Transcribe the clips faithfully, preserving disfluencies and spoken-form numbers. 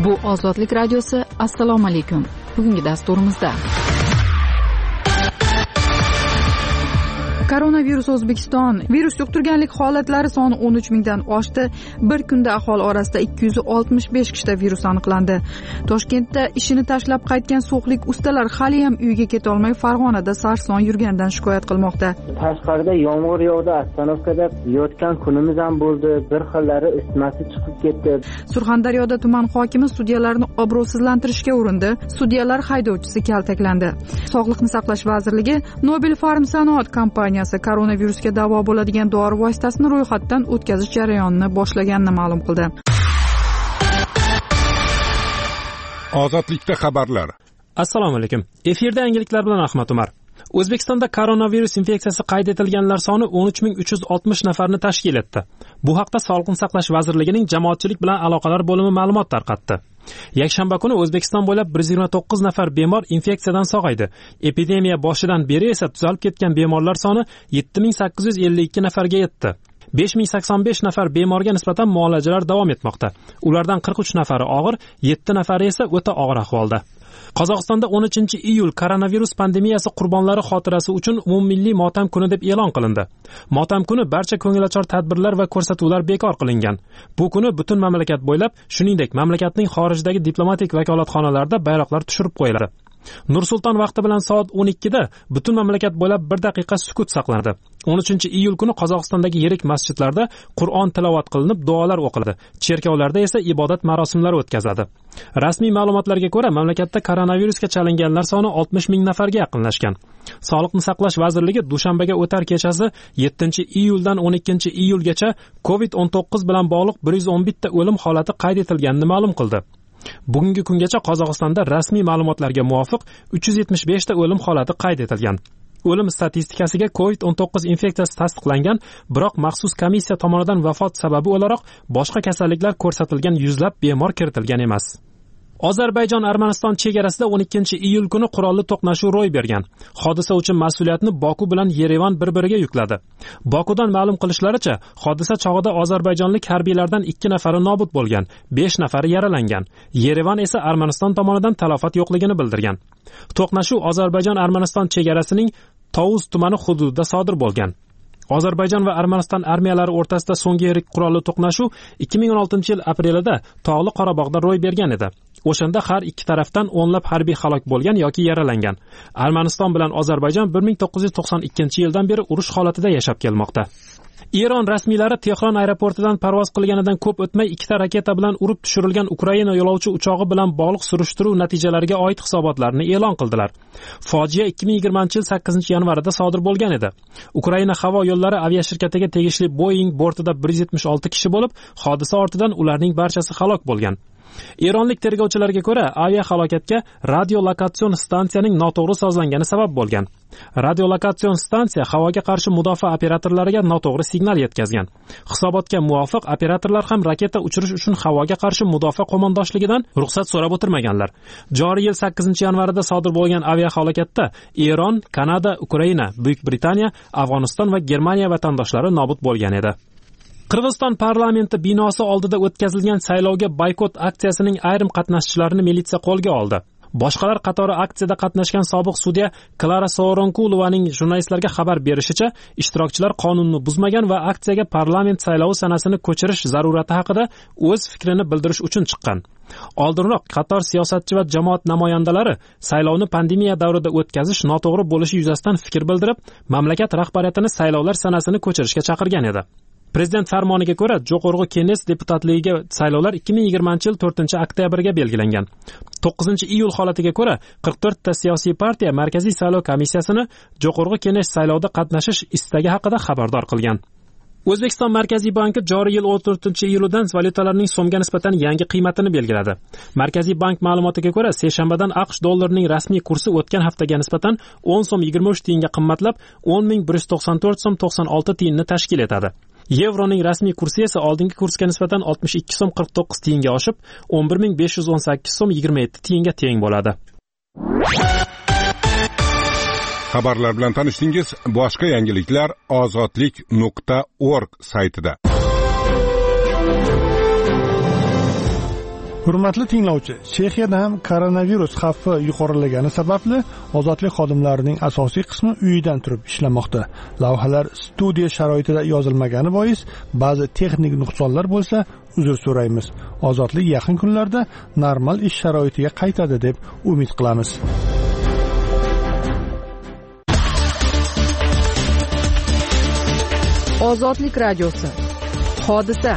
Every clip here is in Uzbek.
Bu Ozodlik radiosi. Assalomu alaykum. Bugungi dasturimizda koronavirus O'zbekiston virus yuqtirganlik holatlari soni o'n uch mingdan oshdi. Bir kunda aholi orasida ikki yuz oltmish besh kishida virus aniqlandi. Toshkentda ishini tashlab qaytgan so'xlik ustalar hali ham uyiga keta olmay Farg'onada sarson yurgandan shikoyat qilmoqda. Tashqarida yomg'ir yog'di, Astanovkada yotgan kunimiz ham bo'ldi. Bir xillari isitmasi chiqib ketdi. Surxondaryoda tuman hokimi sudyalarni obro'sizlantirishga urindi. Sudyalar haydovchisi kaltaklandi. Sog'liqni saqlash vazirligi Nobel Pharm sanoat kompaniyasi koronavirusga davo bo'ladigan dori vositasini ro'yxatdan o'tkazish jarayonini boshlaganini ma'lum qildi. Ozodlikda xabarlar. Assalomu alaykum. Efirda yangiliklar bilan Ahmad Umar. O'zbekistonda koronavirus infeksiyasi qayd etilganlar soni o'n uch ming uch yuz oltmish nafarni tashkil etdi. Bu haqda Sog'liqni saqlash vazirligining jamoatchilik bilan aloqalar bo'limi ma'lumot tarqatdi. Yakshanba kuni O'zbekiston bo'ylab bir yuz yigirma to'qqiz nafar bemor infeksiyadan sog'aydi. Epidemiya boshidan beri esa tuzalib ketgan bemorlar soni yetti ming sakkiz yuz ellik ikki nafarga yetdi. besh ming sakson besh nafar bemorga nisbatan muolajalar davom etmoqda. Ulardan qirq uch nafari og'ir, yetti nafari esa o'ta og'ir ahvolda. Qozog'istonda o'n uchinchi iyul koronavirus pandemiyasi qurbonlari xotirasi uchun umummilliy motam kuni deb e'lon qilindi. Motam kuni barcha ko'ngilochar tadbirlar va ko'rsatuvlar bekor qilingan. Bu kuni butun mamlakat bo'ylab, shuningdek, mamlakatning xorijdagi diplomatik vakolatxonalarida bayroqlar tushirib qo'yiladi. Nur-Sulton vaqti bilan soat o'n ikkida butun mamlakat bo'ylab bir daqiqa sukut saqlanadi. o'n uchinchi iyul kuni Qozog'istondagi yirik masjidlarda Qur'on tilovat qilinib, duolar o'qiladi. Cherkovlarda esa ibodat marosimlari o'tkaziladi. Rasmiy ma'lumotlarga ko'ra, mamlakatda koronavirusga chalinganlar soni oltmish ming nafarga yaqinlashgan. Sog'liqni saqlash vazirligi dushanbaga o'tar kechasi yettinchi iyuldan o'n ikkinchi iyulgacha covid o'n to'qqiz bilan bog'liq bir yuz o'n bitta o'lim holati qayd etilganini ma'lum qildi. Bugungi kungacha Qozog'istonda rasmiy ma'lumotlarga muvofiq uch yuz yetmish besh ta o'lim holati qayd etilgan. O'lim statistikasiga covid o'n to'qqiz infeksiyasi tasdiqlangan, biroq maxsus komissiya tomonidan vafot sababi o'laroq boshqa kasalliklar ko'rsatilgan yuzlab bemor kiritilgan emas. Ozarbayjon-Armaniston chegarasida o'n ikkinchi iyul kuni qurolli to'qnashuv ro'y bergan. Hodisa uchun mas'uliyatni Boku bilan Yerevan bir-biriga yukladi. Bokudan ma'lum qilishlaricha, hodisa chog'ida ozarbayjonlik harbiylardan ikki nafari nobud bo'lgan, besh nafari yaralangan. Yerevan esa Armaniston tomonidan talafot yo'qligini bildirgan. To'qnashuv Ozarbayjon-Armaniston chegarasining Tovuz tumani hududida sodir bo'lgan. Ozarbayjon va Armaniston armiyalari o'rtasida so'nggi yirik qurolli to'qnashuv ikki ming o'n oltinchi yil aprelida Tog'li Qorabog'da ro'y bergan edi. O'shanda har ikki tarafdan o'nlab harbiy halok bo'lgan yoki yaralangan. Armaniston bilan Ozarbayjon bir ming to'qqiz yuz to'qson ikkinchi yildan beri urush holatida yashab kelmoqda. Eron rasmiylari Tehron aeroportidan parvoz qilganidan ko'p o'tmay ikkita raketa bilan urib tushirilgan Ukraina yo'lovchi uchog'i bilan bog'liq surishtiruv natijalariga oid hisobotlarni e'lon qildilar. Fojia ikki ming yigirmanchi yil sakkizinchi yanvarida sodir bo'lgan edi. Ukraina havo yo'llari aviashirkatiga tegishli Boeing bortida bir yuz yetmish olti kishi bo'lib, hodisa ortidan ularning barchasi halok bo'lgan. Eronlik tergovchilarga ko'ra, aviahalokatga radiolokatsion stansiyaning noto'g'ri sozlangani sabab bo'lgan. Radiolokatsion stansiya havoga qarshi mudofaa operatorlariga noto'g'ri signal yetkazgan. Hisobotga muvofiq, operatorlar ham raketa uchirish uchun havoga qarshi mudofaa qo'mondonligidan ruxsat so'rab o'tirmaganlar. Joriy yil sakkizinchi yanvarida sodir bo'lgan aviahalokatda Eron, Kanada, Ukraina, Buyuk Britaniya, Afg'oniston va Germaniya vatandoshlari nobud bo'lgan edi. Qirg'iziston parlamenti binosi oldida o'tkazilgan saylovga boykot aksiyasining ayrim qatnashchilarini militsiya qo'lga oldi. Boshqalar qatori aksiyada qatnashgan sobiq sudya Klara Soronkulovaning jurnalistlarga xabar berishicha, ishtirokchilar qonunni buzmagan va aksiyaga parlament saylovi sanasini ko'chirish zarurati haqida o'z fikrini bildirish uchun chiqqan. Oldinroq qator siyosatchi va jamoat namoyandalari saylovni pandemiya davrida o'tkazish noto'g'ri bo'lishi yuzasidan fikr bildirib, mamlakat rahbariyatini saylovlar sanasini ko'chirishga chaqirgan edi. Prezident farmoniga ko'ra, Jo'qorg'i Kenges deputatligiga saylovlar ikki ming yigirmanchi yil to'rtinchi oktyabrga belgilangan. to'qqizinchi iyul holatiga ko'ra, qirq to'rtta siyosiy partiya Markaziy saylov komissiyasini Jo'qorg'i Kenges saylovda qatnashish istagi haqida xabardor qilgan. O'zbekiston Markaziy banki joriy yil o'n to'rtinchi iyuldan valyutalarning so'mga nisbatan yangi qiymatini belgiladi. Markaziy bank ma'lumotiga ko'ra, seshanbadan AQSh dollarining rasmiy kursi o'tgan haftaga nisbatan o'n so'm yigirma uch tiyinga qimmatlab, o'n ming bir yuz to'qson to'rt so'm to'qson olti tiyinni tashkil etadi. Yevroning rasmiy kursi esa oldingi kursga nisbatan oltmish ikki so'm qirq to'qqiz tiyinga oshib, o'n bir ming besh yuz o'n sakkiz so'm yigirma yetti tiyinga teng bo'ladi. Xabarlar bilan tanishdingiz. Boshqa yangiliklar ozodlik nuqta org saytida. Hurmatli tinglovchi, Chexiyada ham koronavirus xavfi yuqorilagani sababli ozodlik xodimlarining asosiy qismi uyidan turib ishlamoqda. Lavhalar studiya sharoitida yozilmagani bois ba'zi texnik nuqsonlar bo'lsa, uzr so'raymiz. Ozodlik yaqin kunlarda normal ish sharoitiga qaytadi deb umid qilamiz. Ozodlik radiosi. Hodisa.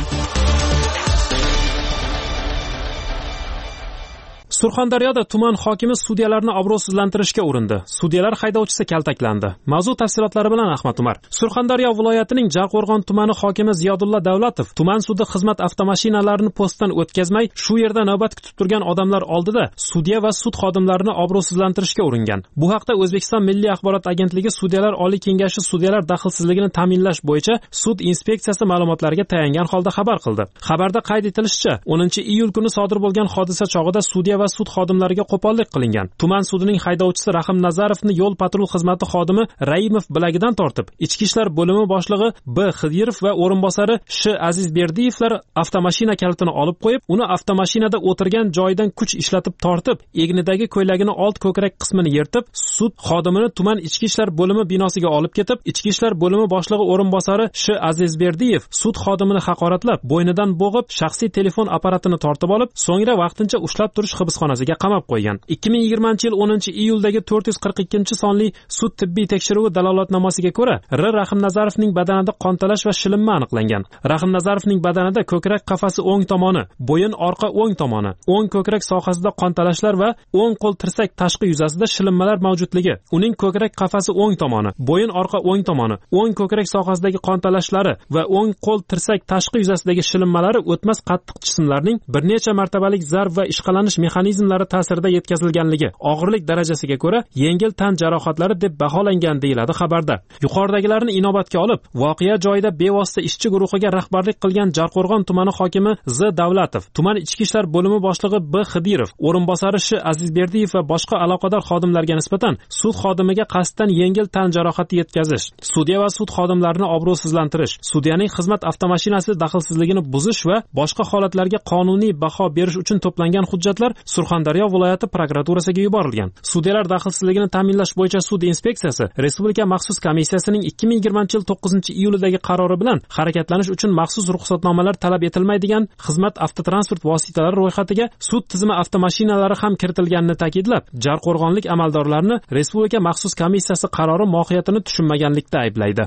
Surxondaryoda tuman hokimi sudyalarni obro'sizlantirishga urindi. Sudyalar haydovchisi kaltaklandi. Mavzu tafsilotlari bilan Ahmad Umar. Surxondaryo viloyatining Jarqo'rg'on tumani hokimi Ziyodulla Davlatov tuman sudi xizmat avtomashinalarini postdan o'tkazmay, shu yerda navbat kutib turgan odamlar oldida sudya va sud xodimlarini obro'sizlantirishga uringan. Bu haqda O'zbekiston Milliy axborot agentligi Sudyalar oliy kengashi sudyalar daxlsizligini ta'minlash bo'yicha sud inspeksiyasi ma'lumotlariga tayangan holda xabar qildi. Xabarda qayd etilishicha, o'ninchi iyul kuni sodir bo'lgan hodisa chog'ida sudya va sud xodimlariga qo'pollik qilingan. Tuman sudining haydovchisi Rahim Nazarovni yo'l patrul xizmati xodimi Raimov bilagidan tortib, Ichki ishlar bo'limi boshlig'i B. Xidirov va o'rinbosari Sh. Azizberdiyevlar avtomashina kalitini olib qo'yib, uni avtomashinada o'tirgan joyidan kuch ishlatib tortib, egnidagi ko'ylagini old ko'krak qismini yirtib, sud xodimini tuman Ichki ishlar bo'limi binosiga olib ketib, Ichki ishlar bo'limi boshlig'i o'rinbosari Sh. Azizberdiyev sud xodimini haqoratlab, bo'ynidan bo'g'ib, shaxsiy telefon apparatini tortib olib, so'ngra vaqtincha ushlab turish hibsxonasiga qamab qo'ygan. ikki ming yigirmanchi yil o'ninchi iyuldagi to'rt yuz qirq ikkinchi sonli sud tibbiy tekshiruvi dalolatnomasiga ko'ra, R. Rahimnazarovning badanida qontalash va shilinma aniqlangan. Rahimnazarovning badanida ko'krak qafasi o'ng tomoni, bo'yin orqa o'ng tomoni, o'ng ko'krak sohasida qontalashlar va o'ng qo'l tirsak tashqi yuzasida shilinmalar mavjudligi, uning ko'krak qafasi o'ng tomoni, bo'yin orqa o'ng tomoni, o'ng ko'krak sohasidagi qontalashlari va o'ng qo'l tirsak tashqi yuzasidagi shilinmalari o'tmas qattiq jismlarning bir necha martabalik zarb va ishqalanish mexanizmlari ta'sirida yetkazilganligi, og'irlik darajasiga ko'ra yengil tan jarohatlari deb baholangan deyiladi xabarda. Yuqoridagilarni inobatga olib, voqea joyida bevosita ishchi guruhiga rahbarlik qilgan Jarqo'rg'on tumani hokimi Z. Davlatov, tuman ichki ishlar bo'limi boshlig'i B. Xidirov, o'rinbosari Sh. Azizberdiyev va boshqa aloqador xodimlarga nisbatan sud xodimiga qasddan yengil tan jarohati yetkazish, sudya va sud xodimlarini obro'sizlantirish, sudyaning xizmat avtomashinasi daxlsizligini buzish va boshqa holatlarga qonuniy baho berish uchun to'plangan hujjatlar Surxondaryo viloyati prokuraturasiga yuborilgan. Sudyalar daxlsizligini ta'minlash bo'yicha sud inspeksiyasi Respublika maxsus komissiyasining ikki ming yigirmanchi yil to'qqizinchi iyulidagi qarori bilan harakatlanish uchun maxsus ruxsatnomalar talab etilmaydigan xizmat avtotransport vositalari ro'yxatiga sud tizimi avtomashinalari ham kiritilganini ta'kidlab, Jarqo'rg'onlik amaldorlarni Respublika maxsus komissiyasi qarori mohiyatini tushunmaganlikda ayblaydi.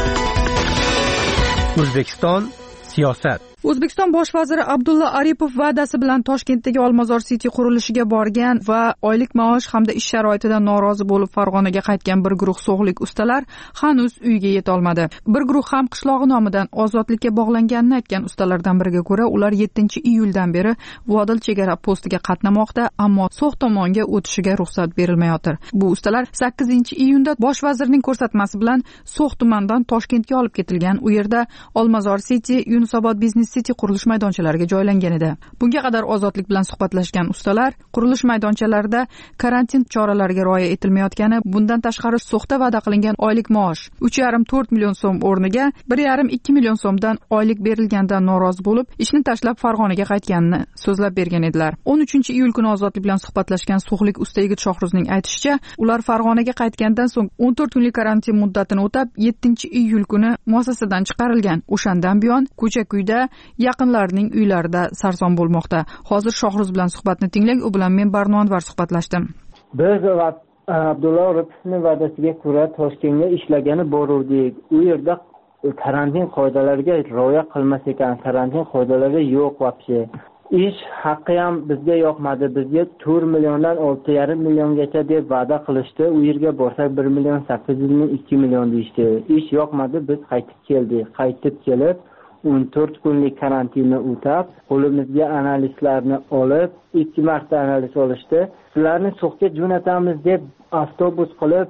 O'zbekiston siyosat. O'zbekiston bosh vaziri Abdulla Aripov va'dasi bilan Toshkentdagi Olmazor City qurilishiga borgan va oylik maosh hamda ish sharoitidan norozi bo'lib Farg'onaga qaytgan bir guruh so'g'lik ustalar hanuz uyga yeta olmadi. Bir guruh ham qishlog'i nomidan ozodlikka bog'langanini aytgan ustalardan biriga ko'ra, ular yettinchi iyuldan beri Vodil chegara postiga qatnamoqda, ammo So'x tomonga o'tishiga ruxsat berilmayotir. Bu ustalar sakkizinchi iyunda bosh vazirning ko'rsatmasi bilan So'x tumanidan Toshkentga olib ketilgan. U yerda Olmazor City, Yunusobod biznes City qurilish maydonchalariga joylangan edi. Bunga qadar ozodlik bilan suhbatlashgan ustalar qurilish maydonchalarida karantin choralariga rioya etilmayotgani, bundan tashqari So'xda va'da qilingan oylik maosh uch yarim to'rt million so'm o'rniga bir yarim ikki million so'mdan oylik berilganidan norozi bo'lib, ishni tashlab Farg'onaga qaytganini so'zlab bergan edilar. o'n uchinchi iyul kuni ozodlik bilan suhbatlashgan so'xlik usta yigit Shohruzning aytishicha, ular Farg'onaga qaytgandan so'ng o'n to'rt kunlik karantin muddatini o'tab, yettinchi iyul kuni muassasadan chiqarilgan. O'shandan buyon ko'cha-kuyda yaqinlarining uylarida sarson bo'lmoqda. Hozir Shohruz bilan suhbatni tinglang, u bilan men Barnonvar suhbatlashdim. Biz Abdulla Aripovning va'dasiga ko'ra Toshkentga ishlagani boruvdik. U yerda karantin qoidalariga rioya qilmas ekan, karantin qoidalari yo'q vaqti. Ish haqqi ham bizga yoqmadi. Bizga to'rt milliondan olti yarim milliongacha deb va'da qilishdi. U yerga borsak bir million sakkiz yuz ming ikki million deyishdi. Ish yoqmadi, biz qaytib keldik. Qaytib kelib o'n to'rt kunlik karantinni o'tab, qo'limizga analizlarni olib, ikki marta analiz olishdi. Sizlarni So'xga jo'natamiz deb avtobus qilib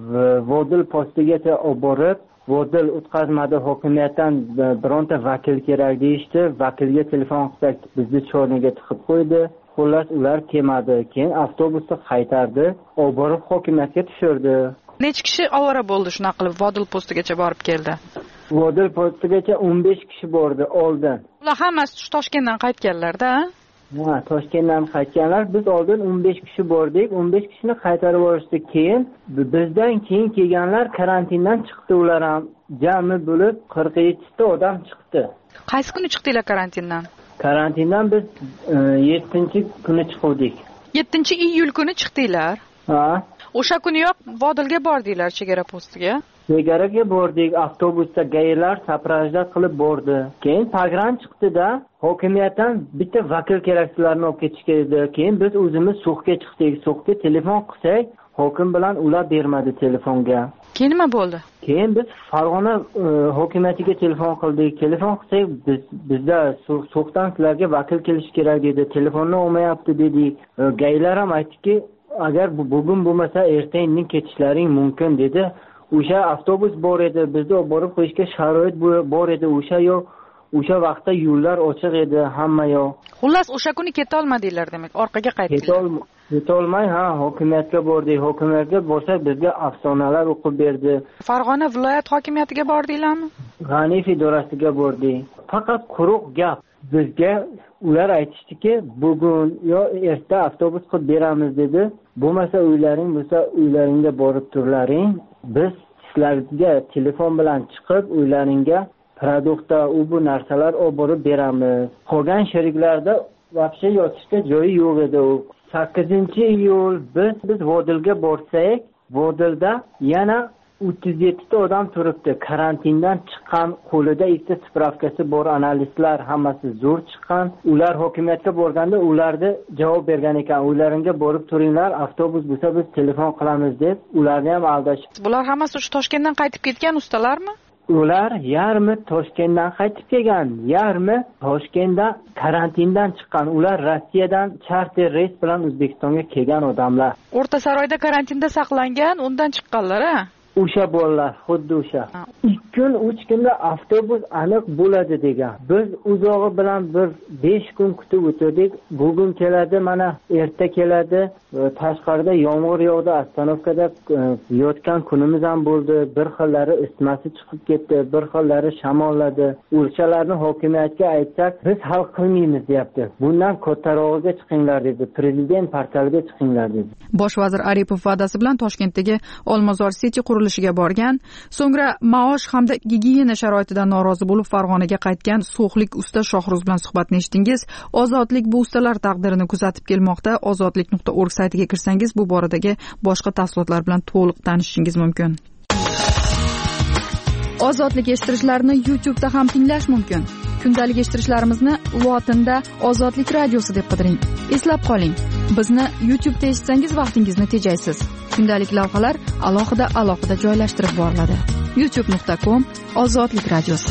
Vodil postigacha olib borib, Vodil o'tkazmadi, hokimiyatdan bironta vakil kerak deyishdi. Vakilga telefon qilsak, bizni chorniga tiqib qo'ydi. Xullas ular kelmadi. Keyin avtobusni qaytardi, olib borib hokimiyatga tushirdi. Necha kishi ovora bo'ldi shunaqa qilib Vodil postigacha borib keldi? Vodil postigacha o'n besh kishi bordi oldin. Ular hammasi Toshkentdan qaytganlar-da. Ha, Toshkentdan qaytganlar. Biz oldin o'n besh kishi bordik. o'n besh kishini qaytarib yuborishdi. Keyin bizdan keyin kelganlar karantindan chiqdi, ular ham jami bo'lib qirq yetti ta odam chiqdi. Qaysi kuni chiqdinglar karantindan? Karantindan biz yettinchi kuni chiqdik. yettinchi iyul kuni chiqdinglar. Ha. O'sha kuniyoq Vodilga bordinglar, chegara postiga. Chegaraga bordik, avtobusda gaylar saprajda qilib bordi. Keyin pogran chiqdi-da, hokimiyatdan bitta vakil keraksizlarni olib ketishga edi. Keyin biz o'zimiz so'qqa chiqdik. So'qqa telefon qilsak, hokim bilan ular bermadi telefonga. Keyin nima bo'ldi? Keyin biz Farg'ona e, hokimiyatiga telefon qildik. Telefon qilsak, biz bizda so'qdan sizlarga vakil kelish kerak dedi. Telefonni olmayapti dedik. E, gaylar ham aytdiki, agar bu bugun bo'lmasa ertaga ketishlaring mumkin dedi. O'sha avtobus bor edi, bizni olib borib qo'yishga sharoit bor edi. O'sha yo'q, o'sha vaqtda yo'llar ochiq edi, hamma yo'q. Xullas, o'sha kuni keta olmadinglar demak, orqaga qaytdinglar. Keta olmay, ha, hokimiyatga bordik. Hokimiyatga borsak, bizga afsonalar o'qib berdi. Farg'ona viloyat hokimiyatiga bordinglarmi? G'aniyev idorasiga bordik. Faqat quruq gap. Bizga ular aytishdiki, bugun yo erta avtobus qilib beramiz dedi. Bo'lmasa uylaring bo'lsa, uylaringga borib turlaring. Biz sizlarga telefon bilan chiqib, uylaringga produktda u bu narsalar olib borib beramiz. Qolgan sheriklarda vaqti yotishga joyi yo'q edi. sakkizinchi iyul biz biz Vodilga borsak, Vodilda yana o'ttiz yetti ta odam turibdi. Karantindan chiqqan, qo'lida ikkita spravkasi bor analistlar, hammasi zo'r chiqqan. Ular hokimiyatga borganda ularga javob bergan ekan. Uylaringga borib turinglar, avtobus bo'lsa biz telefon qilamiz deb ularni ham aldashib. Bular hammasi o'sha Toshkentdan qaytib ketgan ustalarmi? Ular yarmi Toshkentdan qaytib kelgan, yarmi Toshkentda karantindan chiqqan. Ular Rossiyadan charter reys bilan O'zbekistonga kelgan odamlar. O'rta Saroyda karantinda saqlangan, undan chiqqanlar-a? O'sha bolalar, xuddi o'sha. ikki kun, uch kunda avtobus aniq bo'ladi degan. Biz uzog'i bilan bir besh kun kutib o'tirdik. Bugun keladi, mana erta keladi. Tashqarida yomg'ir yog'di, ostanovkada yotgan kunimiz ham bo'ldi. Bir xillari isitmasi chiqib ketdi, bir xillari shamolladi. O'shalarni hokimiyatga aytsak, biz hal qilmaymiz deyapti. Bundan kattarog'iga chiqinglar dedi. Prezident portaliga chiqinglar dedi. Bosh vazir Aripov va'dasi bilan Toshkentdagi Olmazor City qurilishiga borgan, so'ngra maosh hamda gigiyena sharoitidan norozi bo'lib Farg'onaga qaytgan so'xlik usta Shohruz bilan suhbatni eshitdingiz. Ozodlik bu ustalar taqdirini kuzatib kelmoqda. ozodlik nuqta org saytiga kirsangiz bu boradagi boshqa tafsilotlar bilan to'liq tanishishingiz mumkin. Ozodlik eshittirishlarni YouTube da ham tinglash mumkin. Kundalik eshittirishlarimizni lotinda Ozodlik radiosi deb qidiring. Eslab qoling, bizni YouTube da eshitsangiz vaqtingizni tejaysiz. Kundalik lavhalar alohida alohida joylashtirib boriladi. youtube nuqta com Ozodlik radiosi.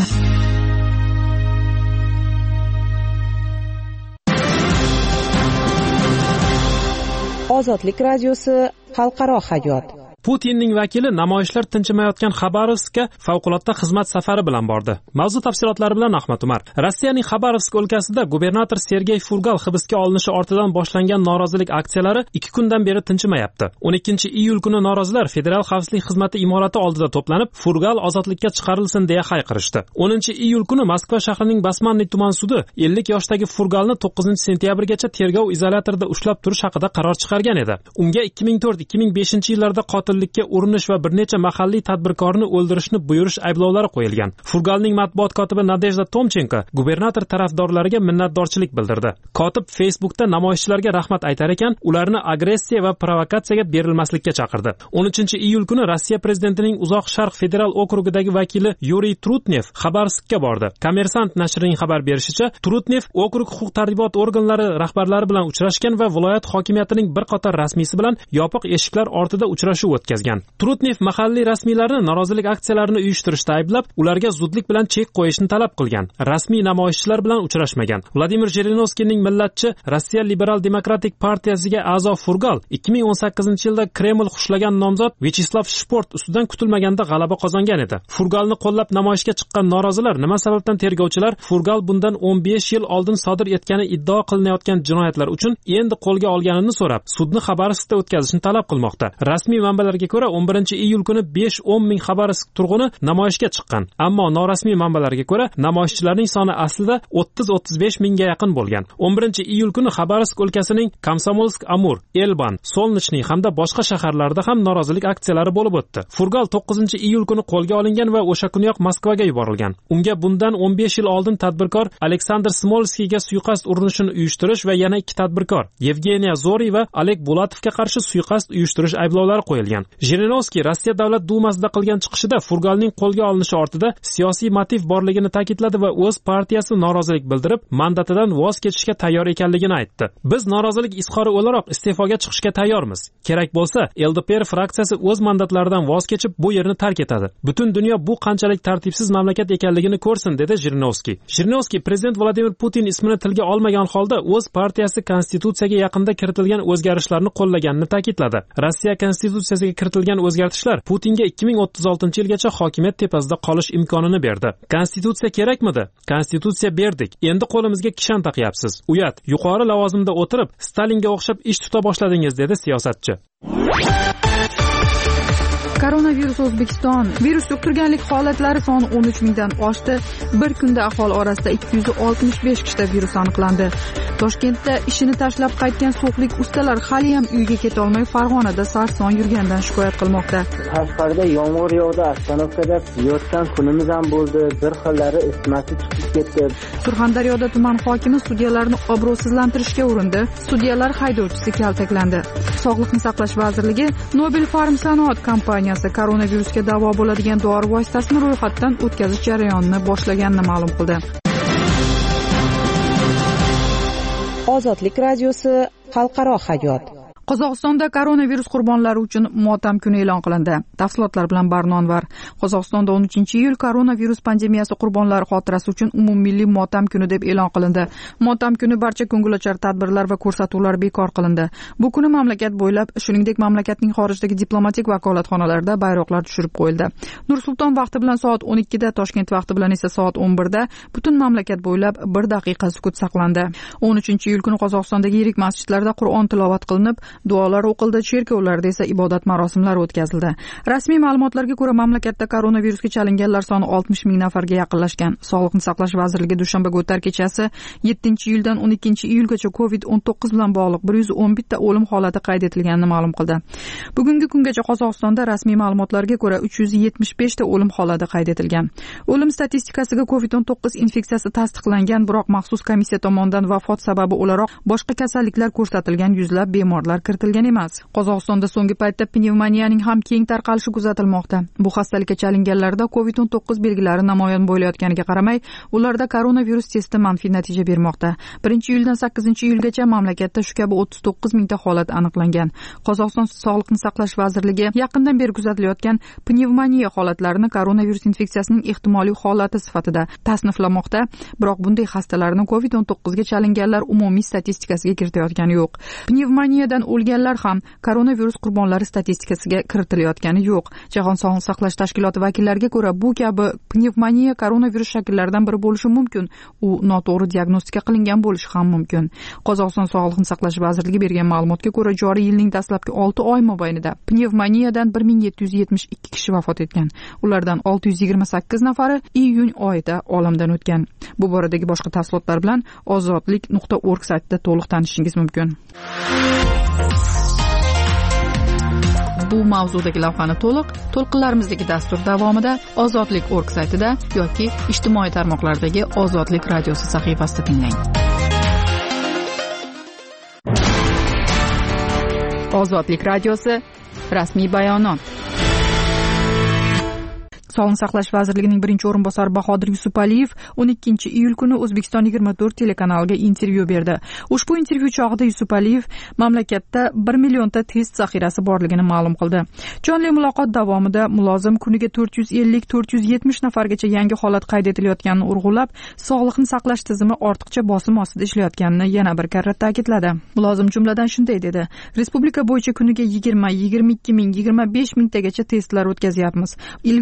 Ozodlik radiosi xalqaro hayot. Putinning vakili namoyishlar tinchimayotgan Xabarovskka favqulodda xizmat safari bilan bordi. Mavzu tafsilotlari bilan Ahmad Umar. Rossiyaning Xabarovsk o'lkasida gubernator Sergey Furgal hibsga olinishi ortidan boshlangan norozilik aksiyalari ikki kundan beri tinchimayapti. o'n ikkinchi iyul kuni norozilar Federal xavfsizlik xizmati imorati oldida to'planib, Furgal ozodlikka chiqarilsin deya hayqirishdi. o'ninchi iyul kuni Moskva shahrining Basmanniy tuman sudi ellik yoshdagi Furgalni to'qqizinchi sentyabrgacha tergov izolyatorida ushlab turish haqida qaror chiqargan edi. Unga ikki ming to'rt ikki ming beshinchi yillarda qotil qotillikka urinish va bir necha mahalliy tadbirkorni o'ldirishni buyurish ayblovlari qo'yilgan. Furgalning matbuot kotibi Nadejda Tomchenko gubernator tarafdorlariga minnatdorchilik bildirdi. Kotib Facebookda namoyishchilarga rahmat aytar ekan, ularni agressiya va provokatsiyaga berilmaslikka chaqirdi. o'n uchinchi iyul kuni Rossiya prezidentining Uzoq Sharq federal okrugidagi vakili Yuriy Trutnev Xabarovskka bordi. Kommersant nashrining xabar berishicha, Trutnev okrug huquq-tartibot organlari rahbarlari bilan uchrashgan va viloyat hokimiyatining bir qator rasmiysi bilan yopiq eshiklar ortida uchrashuv o'tkazgan. Trutnev mahalliy rasmiylarni norozilik aksiyalarini uyushtirishda ayblab, ularga zudlik bilan chek qo'yishni talab qilgan. Rasmiy namoyishchilar bilan uchrashmagan. Vladimir Jirinovskiyning millatchi Rossiya Liberal Demokratik partiyasiga a'zo Furgal ikki ming o'n sakkizinchi yilda Kreml xushlagan nomzod Vyacheslav Shport ustidan kutilmaganda g'alaba qozongan edi. Furgalni qo'llab namoyishga chiqqan norozilar nima sababdan tergovchilar Furgal bundan o'n besh yil oldin sodir etgani iddao qilinayotgan jinoyatlar uchun endi qo'lga olganini so'rab, sudni Xabarovskda o'tkazishni talab qilmoqda. Rasmiy manbalar manbalariga ko'ra o'n birinchi iyul kuni besh o'n ming Xabarovsk turg'uni namoyishga chiqqan, ammo norasmiy manbalarga ko'ra namoyishchilarning soni aslida o'ttiz o'ttiz besh mingga yaqin bo'lgan. o'n birinchi iyul kuni Xabarovsk o'lkasining Komsomolsk, Amur, Elban, Solnichniy hamda boshqa shaharlarda ham norozilik aksiyalari bo'lib o'tdi. Furgal to'qqizinchi iyul kuni qo'lga olingan va o'sha kuniyoq Moskvaga yuborilgan. Unga bundan o'n besh yil oldin tadbirkor Aleksandr Smolskiyga suiqasd urinishini uyushtirish va yana ikki tadbirkor Yevgeniya Zoriy va Oleg Bulatovga qarshi suiqasd uyushtirish ayblovlari qo'yilgan. Jirinovskiy Rossiya davlat dumasida qilgan chiqishida Furgalning qo'lga olinishi ortida siyosiy motiv borligini ta'kidladi va o'z partiyasi norozilik bildirib, mandatidan voz kechishga tayyor ekanligini aytdi. Biz norozilik izhori o'laroq iste'foga chiqishga tayyormiz. Kerak bo'lsa, L D P R fraksiyasi o'z mandatlaridan voz kechib bu yerni tark etadi. Butun dunyo bu qanchalik tartibsiz mamlakat ekanligini ko'rsin, dedi Jirinovskiy. Jirinovskiy prezident Vladimir Putin ismini tilga olmagan holda o'z partiyasi konstitutsiyaga yaqinda kiritilgan o'zgarishlarni qo'llaganini ta'kidladi. Rossiya konstitutsiyasiga kiritilgan o'zgartishlar Putinga ikki ming o'ttiz oltinchi yilgacha hokimiyat tepasida qolish imkonini berdi. Konstitutsiya kerakmidi? Konstitutsiya berdik. Endi qo'limizga kishan taqyapsiz. Uyat, yuqori lavozimda o'tirib, Stalinga o'xshab ish tuta boshladingiz, dedi siyosatchi. Koronavirus O'zbekiston. Virus yuqtirganlik holatlari soni o'n uch mingdan oshdi. Bir kunda aholi orasida ikki yuz oltmish besh kishida virus aniqlandi. Toshkentda ishini tashlab qaytgan so'xlik ustalar hali ham uyga keta olmay Farg'onada sarson yurgandan shikoyat qilmoqda. Tashqarida yomg'ir yog'di, Astanovkada yotgan kunimiz ham bo'ldi. Bir xillari isitmasi chiqib ketdi. Surxondaryoda tuman hokimi sudyalarni obro'sizlantirishga urindi. Sudyalar haydovchisi kaltaklandi. Sog'liqni saqlash vazirligi Nobel Pharm sanoat kompaniyasi koronavirusga davo bo'ladigan dori vositasini ro'yxatdan o'tkazish jarayonini boshlaganini ma'lum qildi. Ozodlik radiosi xalqaro hayot. Qozog'istonda koronavirus qurbonlari uchun motam kuni e'lon qilindi. Tafsilotlar bilan Barnon var. Qozog'istonda o'n uchinchi iyul koronavirus pandemiyasi qurbonlari xotirasi uchun umummilliy motam kuni deb e'lon qilindi. Motam kuni barcha ko'ngilochar tadbirlar va ko'rsatuvlar bekor qilindi. Bu kuni mamlakat bo'ylab, shuningdek mamlakatning xorijdagi diplomatik vakolatxonalarida bayroqlar tushirib qo'yildi. Nur-Sulton vaqti bilan soat o'n ikkida, Toshkent vaqti bilan esa soat o'n birda butun mamlakat bo'ylab bir daqiqa sukut saqlandi. o'n uchinchi iyul kuni Qozog'istondagi yirik masjidlarda Qur'on tilovat qilinib, duolar o'qildi, cherkovlarda esa ibodat marosimlari o'tkazildi. Rasmiy ma'lumotlarga ko'ra, mamlakatda koronavirusga chalinganlar soni oltmish ming nafarga yaqinlashgan. Sog'liqni saqlash vazirligi dushanbaga o'tar kechasi yettinchi iyuldan o'n ikkinchi iyulgacha kovid o'n to'qqiz bilan bog'liq bir yuz o'n bitta o'lim holati qayd etilganini ma'lum qildi. Bugungi kungacha Qozog'istonda rasmiy ma'lumotlarga ko'ra uch yuz yetmish besh ta o'lim holati qayd etilgan. O'lim statistikasiga kovid o'n to'qqiz infeksiyasi tasdiqlangan, biroq maxsus komissiya tomonidan vafot sababi o'laroq boshqa kasalliklar ko'rsatilgan yuzlab bemorlar kiritilgan emas. Qozog'istonda so'nggi paytda pnevmoniyaning ham keng tarqalishi kuzatilmoqda. Bu xastalikka chalinganlarda kovid o'n to'qqiz belgilari namoyon bo'layotganiga qaramay, ularda koronavirus testi manfiy natija bermoqda. birinchi iyuldan sakkizinchi iyulgacha mamlakatda shu kabi o'ttiz to'qqiz mingta holat aniqlangan. Qozog'iston Sog'liqni saqlash vazirligi yaqindan beri kuzatilayotgan pnevmoniya holatlarini koronavirus infeksiyasining ehtimoliy holati sifatida tasniflamoqda, biroq bunday xastalarni kovid o'n to'qqiz ga chalinganlar umumiy statistikasiga kiritayotgani yo'q. Pnevmoniyadan o'lganlar ham koronavirus qurbonlari statistikasiga kiritilayotgani yo'q. Jahon Sog'liqni saqlash tashkiloti vakillariga ko'ra, bu kabi pnevmoniya koronavirus shakllaridan biri bo'lishi mumkin. U noto'g'ri diagnostika qilingan bo'lishi ham mumkin. Qozog'iston Sog'liqni saqlash vazirligi bergan ma'lumotga ko'ra, joriy yilning dastlabki olti oy mobaynida pnevmoniyadan bir ming yetti yuz yetmish ikki kishi vafot etgan. Ulardan olti yuz yigirma sakkiz nafari iyun oyida olamdan o'tgan. Bu boradagi boshqa tafsilotlar bilan ozodlik nuqta org saytida to'liq tanishishingiz mumkin. Bu mavzudagi lavhani to'liq to'lqinlarimizdagi dastur davomida ozodlik nuqta org saytida yoki ijtimoiy tarmoqlardagi Ozodlik radiosi sahifasida tinglang. Ozodlik radiosi rasmiy bayonot. Sog'liqni saqlash vazirligining birinchi o'rinbosari Bahodir Yusupaliyev o'n ikkinchi iyul kuni O'zbekiston yigirma to'rt telekanaliga intervyu berdi. Ushbu intervyu chog'ida Yusupaliyev mamlakatda bir millionta test zaxirasi borligini ma'lum qildi. Jonli muloqot davomida mulozim kuniga to'rt yuz ellik to'rt yuz yetmish nafargacha yangi holat qayd etilayotganini urg'ulab, sog'liqni saqlash tizimi ortiqcha bosim ostida ishlayotganini yana bir karra ta'kidladi. Mulozim jumladan shunday dedi: "Respublika bo'yicha kuniga yigirma, yigirma ikki ming, yigirma besh mingtagacha testlar o'tkazyapmiz. Ilgarilari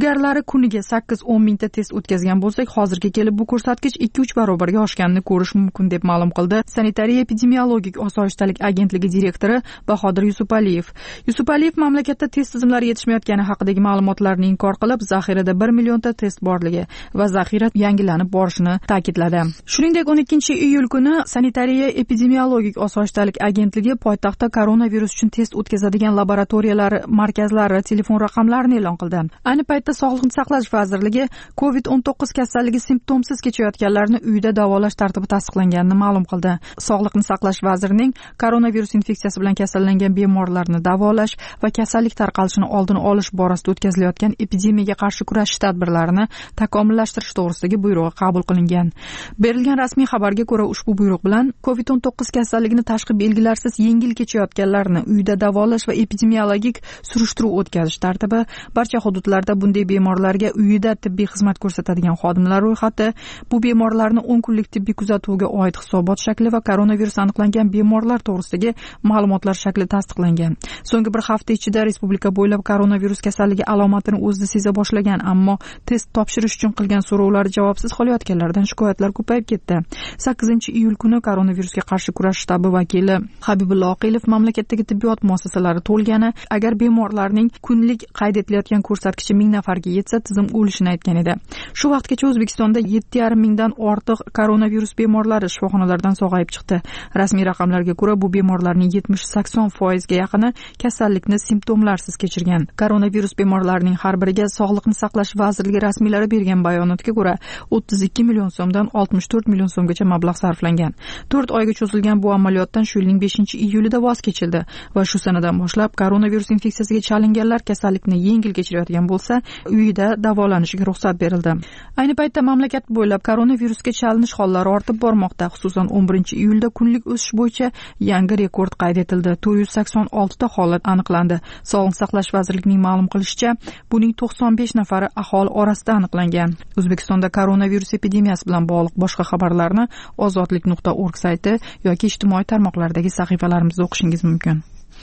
kuniga sakkiz o'n mingta test o'tkazgan bo'lsak, hozirga kelib bu ko'rsatkich ikki uch barobarga oshganini ko'rish mumkin deb ma'lum qildi Sanitariya epidemiologik osoyishtalik agentligi direktori Bahodir Yusupaliyev. Yusupaliyev mamlakatda test tizimlari yetishmayotgani haqidagi ma'lumotlarni inkor qilib, zaxirada bir millionta test borligi va zaxira yangilanib borishini ta'kidladi. Shuningdek, o'n ikkinchi iyul kuni Sanitariya epidemiologik osoyishtalik agentligi poytaxtda koronavirus uchun test o'tkazadigan laboratoriyalar markazlari telefon raqamlarini e'lon qildi. Ayni paytda Sog'liqni saqlash vazirligi covid o'n to'qqiz kasalligi simptomsiz kechayotganlarni uyda davolash tartibi tasdiqlanganini ma'lum qildi. Sog'liqni saqlash vazirining koronavirus infeksiyasi bilan kasallangan bemorlarni davolash va kasallik tarqalishini oldini olish borasida o'tkazilayotgan epidemiyaga qarshi kurashish tadbirlarini takomillashtirish to'g'risidagi buyrug'i qabul qilingan. Berilgan rasmiy xabarga ko'ra, ushbu buyruq bilan covid o'n to'qqiz kasalligini tashqi belgilarsiz yengil kechayotganlarni uyda davolash va epidemiologik surishtiruv o'tkazish tartibi, barcha hududlarda bunday bemorlarga uyida tibbiy xizmat ko'rsatadigan xodimlar ro'yxati, bu bemorlarni o'n kunlik tibbiy kuzatuvga oid hisobot shakli va koronavirus aniqlangan bemorlar to'g'risidagi ma'lumotlar shakli tasdiqlangan. So'nggi bir hafta ichida respublika bo'ylab koronavirus kasalligi alomatini o'zida seza boshlagan, ammo test topshirish uchun qilgan so'rovlar javobsiz qolayotganlardan shikoyatlar ko'payib ketdi. sakkizinchi iyul kuni koronavirusga qarshi kurash shtabi vakili Habibullo Oqilov mamlakatdagi tibbiyot muassasalari to'lgani, agar bemorlarning kunlik qayd etilayotgan ko'rsatkichi ming nafarga yetsa, tizim o'lishini aytgan edi. Shu vaqtgacha O'zbekistonda yetti yarim mingdan ortiq koronavirus bemorlari shifoxonalardan sog'ayib chiqdi. Rasmiy raqamlarga ko'ra, bu bemorlarning yetmish sakson foizga yaqini kasallikni simptomlarsiz kechirgan. Koronavirus bemorlarining har biriga Sog'liqni saqlash vazirligi rasmiylari bergan bayonotga ko'ra, o'ttiz ikki million so'mdan oltmish to'rt million so'mgacha mablag' sarflangan. to'rt oyga cho'zilgan bu amaliyotdan shu yilning beshinchi iyulida voz kechildi va shu sanadan boshlab koronavirus infeksiyasiga chalinganlar kasallikni yengil kechirayotgan bo'lsa, uyida davolanishiga ruxsat berildi. Ayni paytda mamlakat bo'ylab koronavirusga chalinish hollari ortib bormoqda. Xususan, o'n birinchi iyulda kunlik o'sish bo'yicha yangi rekord qayd etildi. to'rt yuz sakson olti ta holat aniqlandi. Sog'liqni saqlash vazirligining ma'lum qilishicha, buning to'qson besh nafari aholi orasida aniqlangan. O'zbekistonda koronavirus epidemiyasi bilan bog'liq boshqa xabarlarni ozodlik nuqta org sayti yoki ijtimoiy tarmoqlardagi sahifalarimizda o'qishingiz mumkin.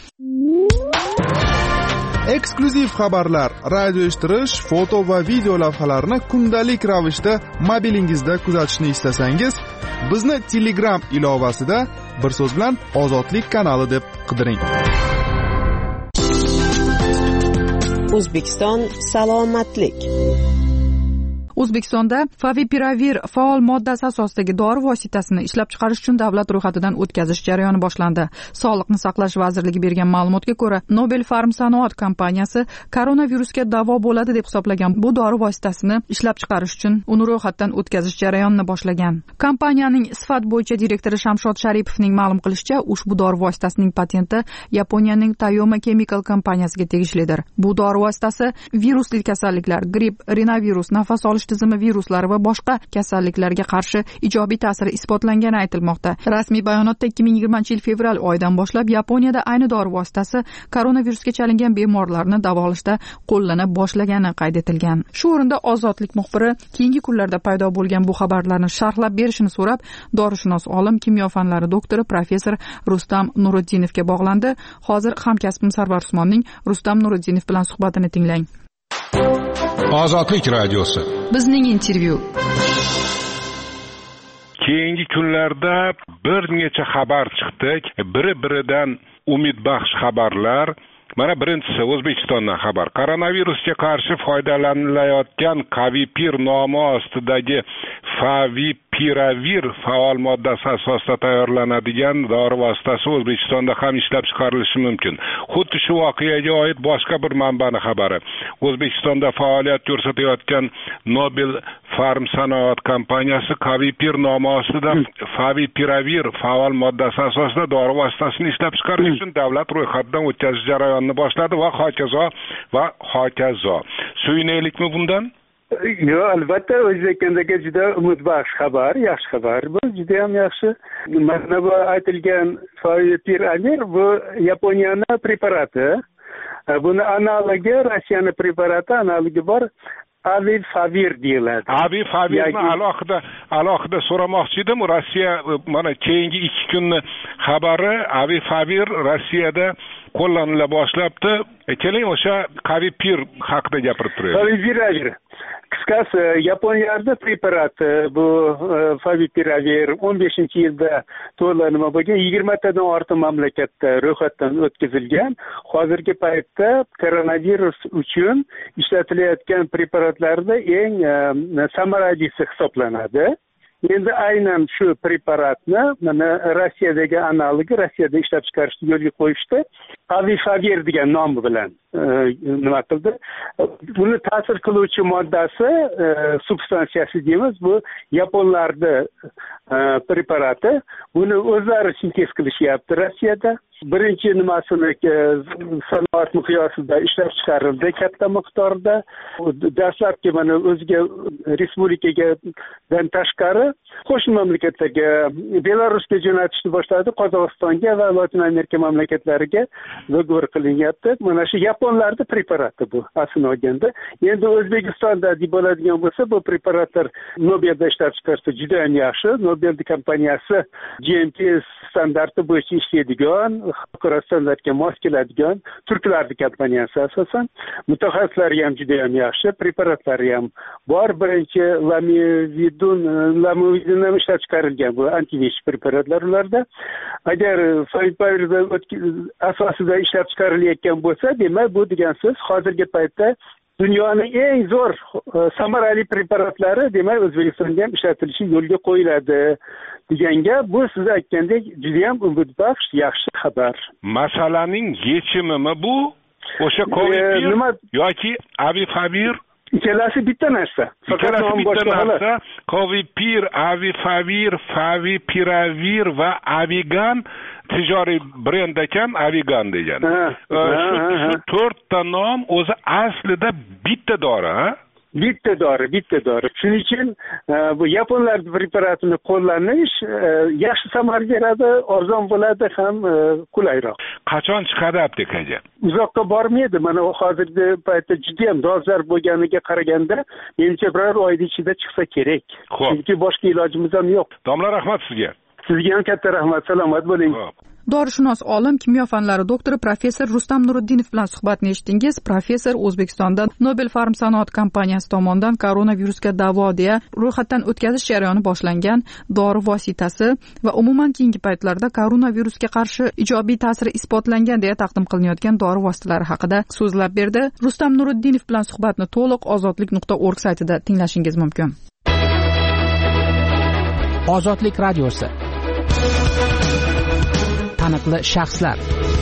Eksklyuziv xabarlar, radio eshittirish, foto va video lavhalarni kundalik ravishda mobilingizda kuzatishni istasangiz, bizni Telegram ilovasida bir so'z bilan Ozodlik kanali deb qidiring. O'zbekiston salomatlik. O'zbekistonda Favipiravir faol moddasi asosidagi dori vositasini ishlab chiqarish uchun davlat ro'yxatidan o'tkazish jarayoni boshlandi. Sog'liqni saqlash vazirligi bergan ma'lumotga ko'ra, Nobel Pharm sanoat kompaniyasi koronavirusga davo bo'ladi deb hisoblagan bu dori vositasini ishlab chiqarish uchun uni ro'yxatdan o'tkazish jarayonini boshlagan. Kompaniyaning sifat bo'yicha direktori Shamshod Sharipovning ma'lum qilishicha, ushbu dori vositasining patenti Yaponiyaning Tayoma Chemical kompaniyasiga tegishlidir. Bu dori vositasi virusli kasalliklar, gripp, rinovirus, nafas olish tizimi viruslari va boshqa kasalliklarga qarshi ijobiy ta'siri isbotlangani aytilmoqda. Rasmiy bayonotda ikki ming yigirmanchi yil fevral oyidan boshlab Yaponiyada ayni dori vositasi koronavirusga chalingan bemorlarni davolashda qo'llana boshlagani qayd etilgan. Shu o'rinda Ozodlik muxbiri keyingi kunlarda paydo bo'lgan bu xabarlarni sharhlab berishini so'rab, dorishunos olim, kimyo fanlari doktori professor Rustam Nuriddinovga bog'landi. Hozir hamkasbim Sarvar Usmonning Rustam Nuriddinov bilan suhbatini tinglang. Ozodlik radiosi. Bizning intervyu. Keyingi kunlarda bir necha xabar chiqdi. Biri-biridan umidbaxsh xabarlar. Mana birinchisi O'zbekistondan xabar. Koronavirusga qarshi foydalanilayotgan Kavipir nomi ostidagi Favipiravir faol moddasi asosida tayyorlanadigan dori vositasi O'zbekistonda ham ishlab chiqarilishi mumkin. Xuddi shu voqeaga oid boshqa bir manbaning xabari. O'zbekistonda faoliyat ko'rsatayotgan Nobel Pharm sanoat kompaniyasi Kavipir nomi ostida Favipiravir faol moddasi asosida dori vositasini ishlab chiqarish uchun davlat ro'yxatidan o'tkazish jarayonini boshladi va hokazo va hokazo. Suyunaylikmi bundan? Yo, albatta O'zbekistonga juda umidbaxsh xabar, yaxshi xabar. Bu juda ham yaxshi. Mana bu aytilgan Favipiravir bu Yaponiyaning preparati. Buni analogi Rossiyaning preparati, analogi bor. Avifavir deyiladi. Avifavirni alohida alohida so'ramoqchi edim. Rossiya mana keyingi ikki kunni xabari Avifavir Rossiyada qo'llanila boshlabdi. Keling o'sha Favipir haqida gapirib turaylik. Favipiravir qisqasi Yaponiyada preparati bu Favipiravir o'n beshinchi yilda to'liq nima bo'lgan, yigirmatadan ortiq mamlakatda ro'yxatdan o'tkazilgan. Hozirgi paytda koronavirus uchun ishlatilayotgan preparatlarda eng samaralisi hisoblanadi. Endi aynan shu preparatni mana Rossiyadagi analogi Rossiyada ishlab chiqarishni yo'lga qo'yishdi. Favipir degan nom bilan nima qildi? Buni ta'sir qiluvchi moddasi, substansiyasi deymiz, bu yaponlarda preparati. Buni o'zlari sintez qilishyapti Rossiyada. Birinchi nimasini sanoat miqyosida ishlab chiqarildi katta miqdorda. Dastlabki mana o'ziga respublikadan tashqari qo'shni mamlakatlarga, Belarusga jo'natishni boshladi, Qozog'istonga va Latin Amerika mamlakatlariga dogovor qilinyapti. Mana shu yaponlarda preparati bu aslini olganda. Endi O'zbekistonda deb bo'ladigan bo'lsa, bu preparatlar Nobelda ishlab chiqarsa juda ham yaxshi. Nobel kompaniyasi G M P standarti bo'yicha ishlaydigan, xalqaro standartga mos keladigan turklarning kompaniyasi asosan. Mutaxassislari ham juda ham yaxshi, preparatlari ham bor. Birinchi Lamivudin, Lamivudin ham ishlab chiqarilgan bu antivirus preparatlar ularda. Agar Favipir asosida ishlab chiqarilayotgan bo'lsa, demak bu degan so'z hozirgi paytda dunyoning eng zo'r samarali preparatlari demak O'zbekistonda ham ishlatilishi yo'lga qo'yiladi deganga, bu siz aytgandek juda ham umidbaxsh yaxshi xabar. Masalaning yechimimi bu? O'sha Favipir yoki Avifavir? Ikkalasi bitta narsa. Faqat nom boshqa narsa. Favipir, Avifavir, Favipiravir va Avigan tijoriy brend ekan, Avigan degan. Shu to'rtta nom o'zi aslida bitta dori, ha? Bitta dori, bitta dori. Shuning uchun bu yaponlar preparatini qo'llanish yaxshi samara beradi, arzon bo'ladi ham qulayroq. Qachon chiqadi aptekaga? Uzoqqa bormaydi. Mana hozirgi paytda juda ham dolzarb bo'lganiga qaraganda, menimcha bir oyda ichida chiqsa kerak. Chunki boshqa ilojimiz ham yo'q. Domla, rahmat sizga. Sizga ham katta rahmat. Salomat bo'ling. Dorishunos olim, kimyo fanlari doktori professor Rustam Nuriddinov bilan suhbatni eshitdingiz. Professor O'zbekistonda Nobel Pharm sanoat kompaniyasi tomonidan koronavirusga davo deya ro'yxatdan o'tkazish jarayoni boshlangan dori vositasi va umuman keyingi paytlarda koronavirusga qarshi ijobiy ta'siri isbotlangan deya taqdim qilinayotgan dori vositalari haqida so'zlab berdi. Rustam Nuriddinov bilan suhbatni to'liq ozodlik nuqta org saytida tinglashingiz mumkin. Ozodlik radiosi. Taniqli shaxslar.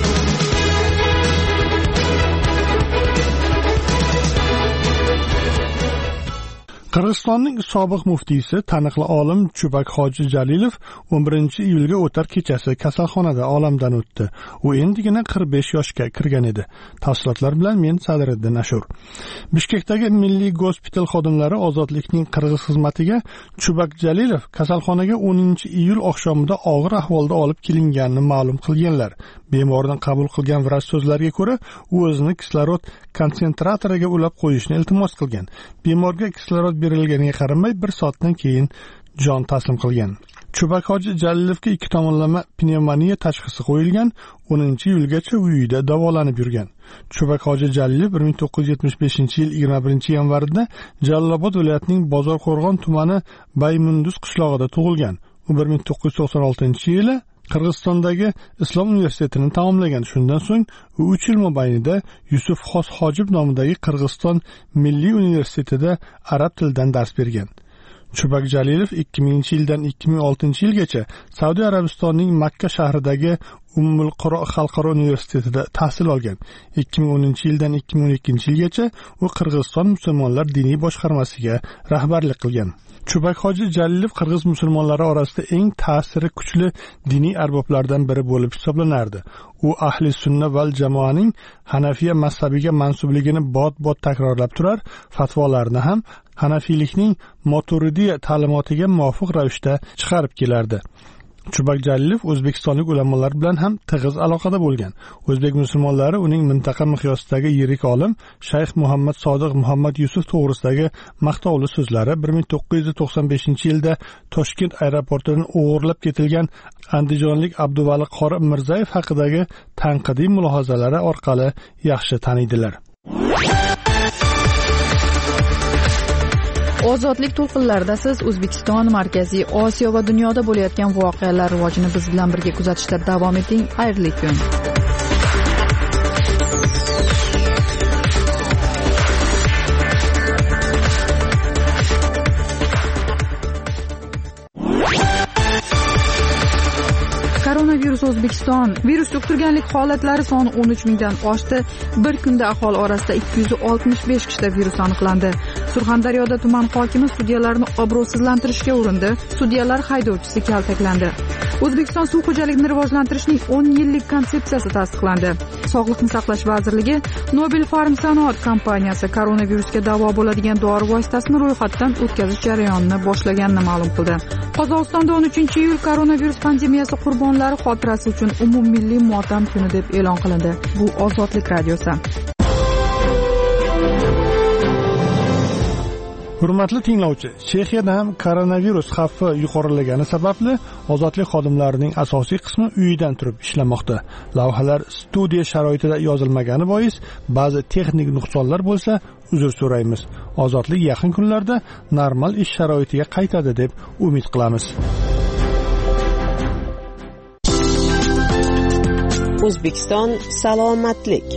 Qirg'izistonning sobiq muftiysi taniqli olim Chubak Hoji Jalilov o'n birinchi iyulga o'tar kechasi kasalxonada olamdan o'tdi. U endigina qirq besh yoshga kirgan edi. Tafsilotlar bilan men Sadriddin Ashur. Bishkekdagi Milliy gospital xodimlari ozodlikning qirg'iz xizmatiga Chubak Jalilov kasalxonaga o'ninchi iyul oqshomida og'ir ahvolda olib kelinganini ma'lum qilganlar. Bemordan qabul qilgan vrach so'zlariga ko'ra, u o'zini kislorod konsentratoriga ulab qo'yishni iltimos qilgan. Bemorga kislorod berilganiga qaramay bir soatdan keyin jon taslim qilgan. Chubak Hoji Jalilovga ikki tomonlama pnevmoniya tashxisi qo'yilgan, o'ninchi iyulgacha uyida davolanib yurgan. Chubak Hoji Jalilov bir ming to'qqiz yuz yetmish beshinchi yil yigirma birinchi yanvarida Jalolobod viloyatining Bozorqo'rg'on tumani Baymunduz qishlog'ida tug'ilgan. U bir ming to'qqiz yuz to'qson oltinchi yili Qirg'izistondagi Islom universitetini tamomlagan. Shundan so'ng u uch yil mobaynida Yusuf Xos Hojib nomidagi Qirg'iziston Milliy universitetida arab tilidan dars bergan. Chubak Jalilov ikki minginchi yildan ikki ming oltinchi yilgacha Saudiya Arabistonining Makka shahridagi Ummul Quro xalqaro universitetida tahsil olgan. ikki ming o'ninchi yildan ikki ming o'n ikkinchi yilgacha u Qirg'iziston musulmonlar diniy boshqarmasiga rahbarlik qilgan. Chubak Hoji Jalilov qirg'iz musulmonlari orasida eng ta'siri kuchli diniy arboblardan biri bo'lib hisoblanardi. U ahli sunna val jamoaning Hanafiya mazhabiga mansubligini bot-bot takrorlab turar, fatvolarni ham Hanafiylikning Maturidiya ta'limotiga muvofiq ravishda chiqarib kelardi. Chubak Jalilov o'zbekistonlik ulamolar bilan ham tig'iz aloqada bo'lgan. O'zbek musulmonlari uning mintaqa miqyosidagi yirik olim Shayx Muhammad Sodiq Muhammad Yusuf to'g'risidagi maqtovli so'zlari bir ming to'qqiz yuz to'qson beshinchi yilda Toshkent aeroportidan o'g'irlab ketilgan andijonlik Abduvali Qori Mirzayev haqidagi tanqidiy mulohazalari orqali yaxshi taniydilar. Ozodlik to'lqinlarida siz O'zbekiston, Markaziy Osiyo va dunyoda bo'layotgan voqealar rivojini biz bilan birga kuzatishda davom eting. Xayrli kun. Koronavirus O'zbekiston. Virus yuqtirganlik holatlari soni o'n uch mingdan oshdi. Bir kunda aholi orasida ikki yuz oltmish besh kishida virus aniqlandi. Surxondaryoda tuman hokimi sudyalarni obro'sizlantirishga urindi. Sudyalar haydovchisi kaltaklandi. O'zbekiston suv xo'jaligini rivojlantirishning o'n yillik konsepsiyasi tasdiqlandi. Sog'liqni saqlash vazirligi Nobel Pharm sanoat kompaniyasi koronavirusga davo bo'ladigan dori vositasini ro'yxatdan o'tkazish jarayonini boshlaganini ma'lum qildi. Qozog'istonda o'n uchinchi iyul koronavirus pandemiyasi qurbonlari xotirasi uchun umummilliy motam kuni deb e'lon qilindi. Bu Ozodlik radiosi. Hurmatli tinglovchi, Chexiyada ham koronavirus xavfi yuqorilagani sababli ozodlik xodimlarining asosiy qismi uyidan turib ishlamoqda. Lavhalar studiya sharoitida yozilmagani bois ba'zi texnik nuqsonlar bo'lsa, uzr so'raymiz. Ozodlik yaqin kunlarda normal ish sharoitiga qaytadi deb umid qilamiz. O'zbekiston salomatlik.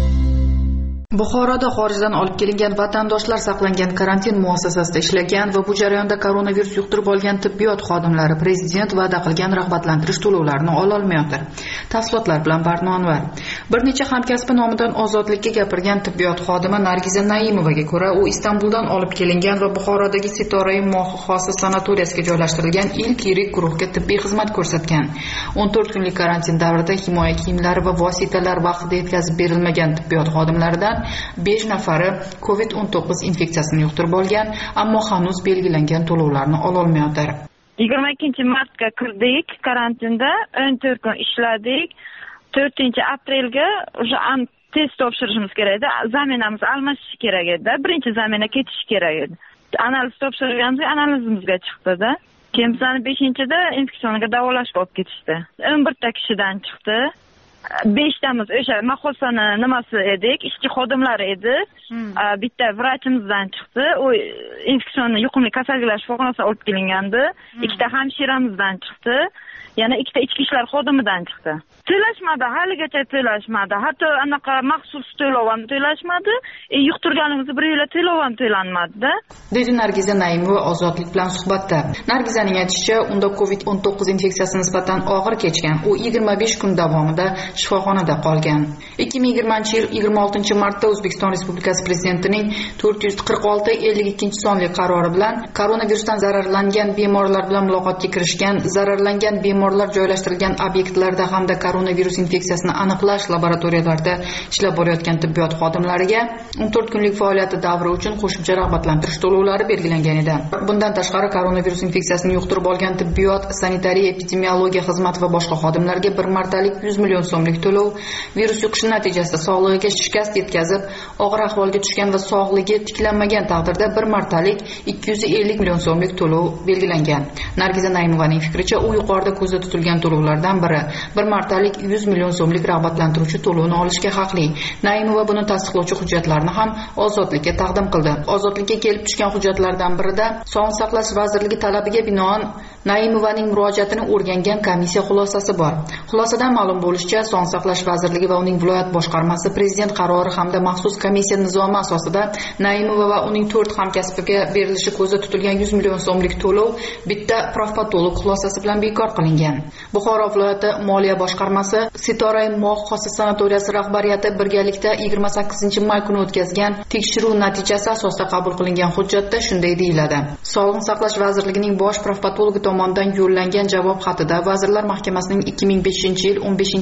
Buxoroda xorijdan olib kelingan vatandoshlar saqlangan karantin muassasasida ishlagan va bu jarayonda koronavirus yuqtirib olgan tibbiyot xodimlari prezident va'da qilgan rag'batlantirish to'lovlarini ola olmayapti. Tafsilotlar bilan Barno Anvar. Bir necha hamkasbi nomidan Ozodlikka gapirgan tibbiyot xodimi Nargiza Naimovaga ko'ra, u Istanbuldan olib kelingan va Buxorodagi Sitorai Mohi xossis sanatoriyasiga joylashtirilgan ilk yirik guruhga tibbiy xizmat ko'rsatgan. o'n to'rt kunlik karantin davrida himoya kiyimlari va vositalar vaqtida yetkazib berilmagan tibbiyot xodimlaridan besh nafari covid o'n to'qqiz infeksiyasini yuqtirib olgan, ammo hanuz belgilangan to'lovlarni ola olmayapti. yigirma ikkinchi martga kirdik karantinda, o'n to'rt kun ishladik. to'rtinchi aprelga o'sha test topshirishimiz kerak edi. Zaminamiz almashish kerak edi. Birinchi zamina ketish kerak edi. Analiz topshirganimizda analizimizga chiqdi-da. Keyin bizani beshinchida infeksiyaga davolashga olib ketishdi. o'n birta kishidan chiqdi. beshtamiz o'sha mahosani nimasi edik, ishchi xodimlar edi. Hmm. Bitta vrachimizdan chiqdi. U infeksion yuqumli kasalliklar shifoxonasiga olib kelingandi. Hmm. Ikkita hamshiramizdan chiqdi. Yana ikkita ichki ishlar xodimidan chiqdi. To'lashmadi, haligacha to'lashmadi. Hatto anaqa maxsus to'lov ham to'lashmadi. E, yuqtirganimizni bir yil to'lov ham to'lanmadi-da. Dedi Nargiza Naimova Ozodlik bilan suhbatda. Nargizaning aytishicha, unda covid o'n to'qqiz infeksiyasi nisbatan og'ir kechgan. U yigirma besh kun davomida shifoxonada qolgan. ikki ming yigirmanchi yil yigirma oltinchi martda O'zbekiston Respublikasi Prezidentining to'rt yuz qirq olti ellik ikkinchi sonli qarori bilan koronavirusdan zararlangan bemorlar bilan muloqotga kirishgan, zararlangan bemorlar joylashtirilgan obyektlarda hamda koronavirus infeksiyasini aniqlash laboratoriyalarida ishlab borayotgan tibbiyot xodimlariga o'n to'rt kunlik faoliyati davri uchun qo'shimcha rag'batlantirish to'lovlari belgilangan edi. Bundan tashqari koronavirus infeksiyasini yuqtirib olgan tibbiyot, sanitariya, epidemiologiya xizmati va boshqa xodimlarga bir martalik yuz million so'mlik to'lov, virus yuqishi natijasida sog'lig'iga shikast yetkazib, og'ir ahvolga tushgan va sog'ligi tiklanmagan taqdirda bir martalik ikki yuz ellik million so'mlik to'lov belgilangan. Nargiza Naimovaning fikricha, u yuqorida ko'zda tutilgan to'lovlardan biri bir martalik yuz million so'mlik rag'batlantiruvchi to'lovni olishga haqli. Naimova buni tasdiqlovchi hujjatlarni ham Ozodlikka taqdim qildi. Ozodlikka kelib tushgan hujjatlardan birida Sog'liqni saqlash vazirligi talabiga binoan Naimovaning murojaatini o'rgangan komissiya xulosasi bor. Xulosadan ma'lum bo'lishicha, Sog'liqni saqlash vazirligi va uning viloyat boshqarmasi prezident qarori hamda maxsus komissiya nizomi asosida Naimova va uning to'rt hamkasbiga berilishi ko'zda tutilgan yuz million so'mlik to'lov bitta profpatolog xulosasi bilan bekor qilingan. Buxoro viloyati moliya boshqarmasi Sitorai Moh xossis sanatoriyasi rahbariyati birgalikda yigirma sakkizinchi may kuni o'tkazgan tekshiruv natijasi asosida qabul qilingan hujjatda shunday deyiladi. Sog'liqni saqlash vazirligining bosh profpatologi tomonidan yo'llangan javob xatida Vazirlar Mahkamasining ikki ming beshinchi yil o'n beshinchi fevral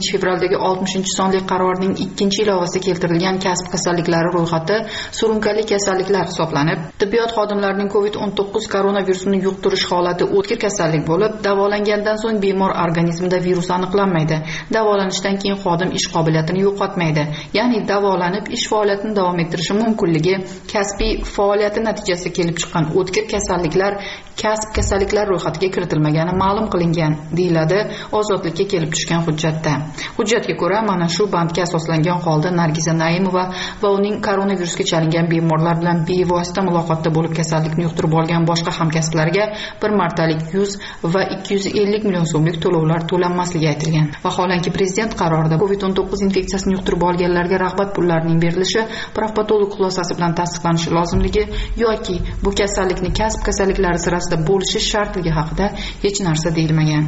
navbatdagi oltmishinchi sonli qarorning ikkinchi ilovasida keltirilgan kasb kasalliklari ro'yxati surunkali kasalliklar hisoblanib, tibbiyot xodimlarining kovid o'n to'qqiz koronavirusini yuqtirish holati o'tkir kasallik bo'lib, davolangandan so'ng bemor organizmida virus aniqlanmaydi. Davolanishdan keyin xodim ish qobiliyatini yo'qotmaydi. Ya'ni davolanib ish faoliyatini davom ettirishi mumkinligi kasbiy faoliyati natijasida kelib chiqqan o'tkir kasalliklar kasb kasalliklar ro'yxatiga kiritilmagani ma'lum qilingan, deyiladi Ozodlikka kelib tushgan hujjatda. Hujjatga ko'ra, mana shu bandga asoslangan holda Nargiza Naimova va uning koronavirusga chalingan bemorlar bilan bevosita muloqotda bo'lib kasallikni yuqtirib olgan boshqa hamkasblariga bir martalik yuz va ikki yuz ellik million so'mlik to'lovlar to'lanmasligi aytilgan. Vaholanki prezident qarorida kovid o'n to'qqiz infeksiyasini yuqtirib olganlarga rag'bat pullarining berilishi profpatolog xulosasi bilan tasdiqlanishi lozimligi yoki bu kasallikni kasb kasalliklari sirasida bo'lishi shartligi haqida hech narsa deyilmagan.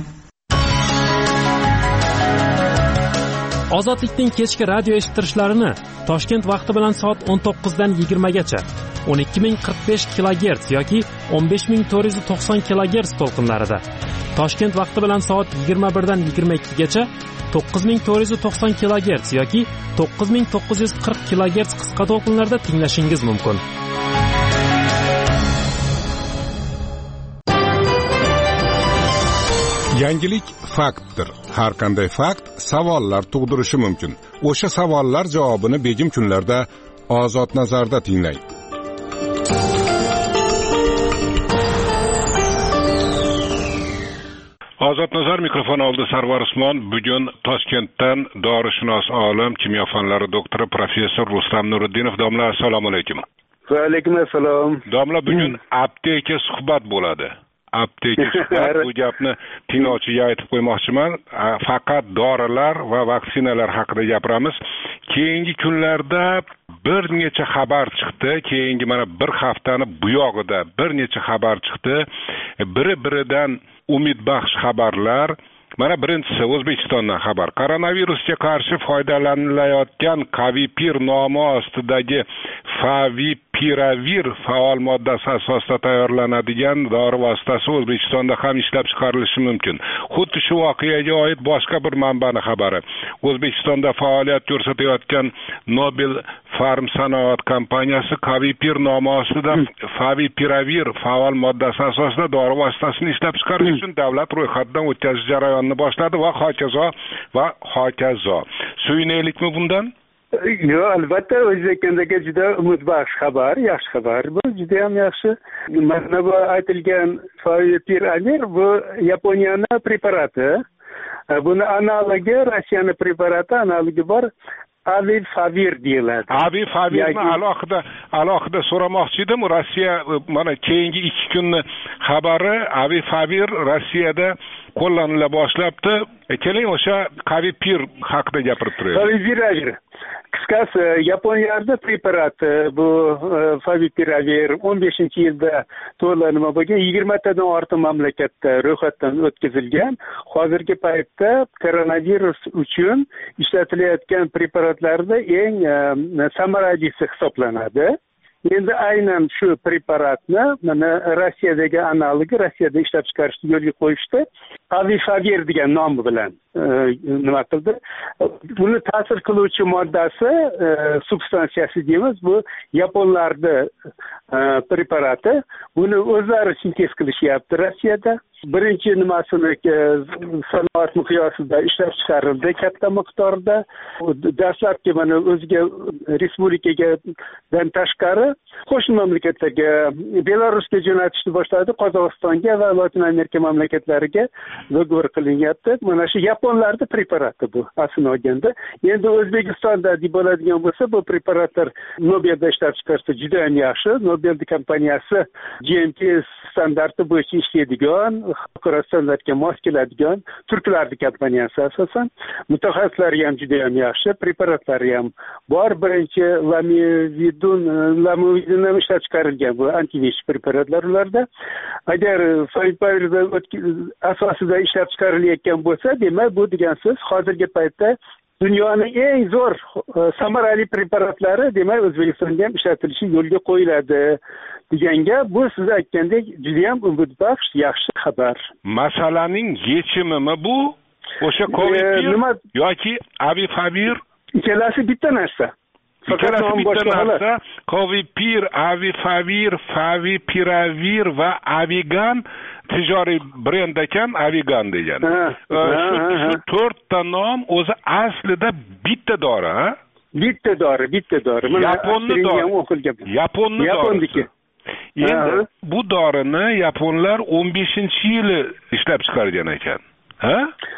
Ozodlikning kechki radio eshittirishlarini Toshkent vaqti bilan soat o'n to'qqizdan yigirmagacha o'n ikki ming qirq besh kilogerts yoki o'n besh ming to'rt yuz to'qson kilogerts to'lqinlarida, Toshkent vaqti bilan soat yigirma birdan yigirma ikkigacha to'qqiz ming to'rt yuz to'qson kilogerts yoki to'qqiz ming to'qqiz yuz qirq kilogerts qisqa to'lqinlarda tinglashingiz mumkin. Yangilik faktdir. Har qanday fakt savollar tug'dirishi mumkin. O'sha savollar javobini begim kunlarda Ozod nazarda tinglang. Ozod nazar mikrofon oldi Sarvar Usmon. Bugun Toshkentdan dorishunos olim, kimyo fanlari doktori professor Rustam Nuriddinov. Domla, assalomu alaykum. Va alaykum assalom. Domla, bugun apteka suhbat bo'ladi. Apteka suhbat, bu gapni tinglovchiga aytib qo'ymoqchiman. Faqat dorilar va vaksinalar haqida gapiramiz. Keyingi kunlarda bir necha xabar chiqdi. Keyingi mana bir haftani buyog'ida bir necha xabar chiqdi. Biri-biridan umidbaxsh xabarlar. Mana birinchisi O'zbekistondan xabar. Koronavirusga qarshi foydalanilayotgan Kavipir nomi ostidagi Favipiravir faol moddasi asosida tayyorlanadigan dori vositasi O'zbekistonda ham ishlab chiqarilishi mumkin. Xuddi shu voqeaga oid boshqa bir manbaning xabari. O'zbekistonda faoliyat ko'rsatayotgan Nobel Farm sanoat kompaniyasi Kavipir nomi ostida Favipiravir faol moddasi asosida dori vositasini ishlab chiqarish uchun davlat ro'yxatidan o'tkazish jarayonini boshladi va hokazo va hokazo. Suyunaylikmi bundan? Yo'q, albatta o'zbekistondagi juda umidbaxsh xabar, yaxshi xabar. Bu juda ham yaxshi. Mana bu aytilgan Favipiravir bu Yaponiyaning preparati. Buni analogi Rossiyaning preparati, analogi bor. Avifavir deyiladi. Avifavirni alohida alohida so'ramoqchi edim. Rossiya mana keyingi ikki kunni xabari Avifavir Rossiyada qo'llanila boshlabdi. Keling o'sha Kavipir haqida gapirib turaylik. Favipiravir. Qisqasi Yaponiyada preparati bu Favipiravir o'n beshinchi yilda to'llanma bo'lgan yigirmatadan ortiq mamlakatda ro'yxatdan o'tkazilgan. Hozirgi paytda koronavirus uchun ishlatilayotgan preparatlarda eng samaralisi hisoblanadi. Endi aynan shu preparatni mana Rossiyadagi analogi Rossiyada ishlab chiqarishni yo'lga qo'yishdi. Avifavir degan nomi bilan nima qildi? Buni ta'sir qiluvchi moddasi, substansiyasi deymiz, bu yaponlarda preparati. Buni o'zlari sintez qilishyapti Rossiyada. Birinchi nimasini sanoat miqyosida ishlab chiqarildi katta miqdorda. Dastlabki mana o'ziga respublikaga dan tashqari qo'shni mamlakatlarga, Belarusga jo'natishni boshladi, Qozog'istonga va Latin Amerika mamlakatlariga do'g'ri qilinyapti. Mana shu yaponlarda preparati bu aslini olganda. Endi O'zbekistonda deb bo'ladigan bo'lsa, bu preparatlar Nobelda ishlab chiqarsa juda ham yaxshi. Nobel kompaniyasi G M P standarti bo'yicha ishlaydigan, xalqaro standartga mos keladigan turklarning kompaniyasi asosan. Mutaxassislari ham juda ham yaxshi, preparatlari ham bor. Birinchi Lamivudin, Lamivudin ham ishlab chiqarilgan bu antivirus preparatlar ularda. Agar Favipiravir asosida ishlab chiqarilayotgan bo'lsa, demak bu degan so'z hozirgi paytda dunyoning eng zo'r samarali preparatlari demak O'zbekistonda ham ishlatilishi yo'lga qo'yiladi deganga, bu siz aytgandek juda ham umidbaxsh yaxshi xabar. Masalaning yechimimi bu? o'sha covid nima yoki avifavir ikkalasi bitta narsa. ikkalasi bitta narsa. Covipir, avifavir, favipiravir va avigan tijoriy brend ekan, avigan degani. Shu to'rtta nom o'zi aslida bitta dori, ha? Bitta dori, bitta dori. Yaponni dori. Yaponni dori. Endi bu dorini yaponlar o'n beshinchi yili ishlab chiqargan ekan. Ha?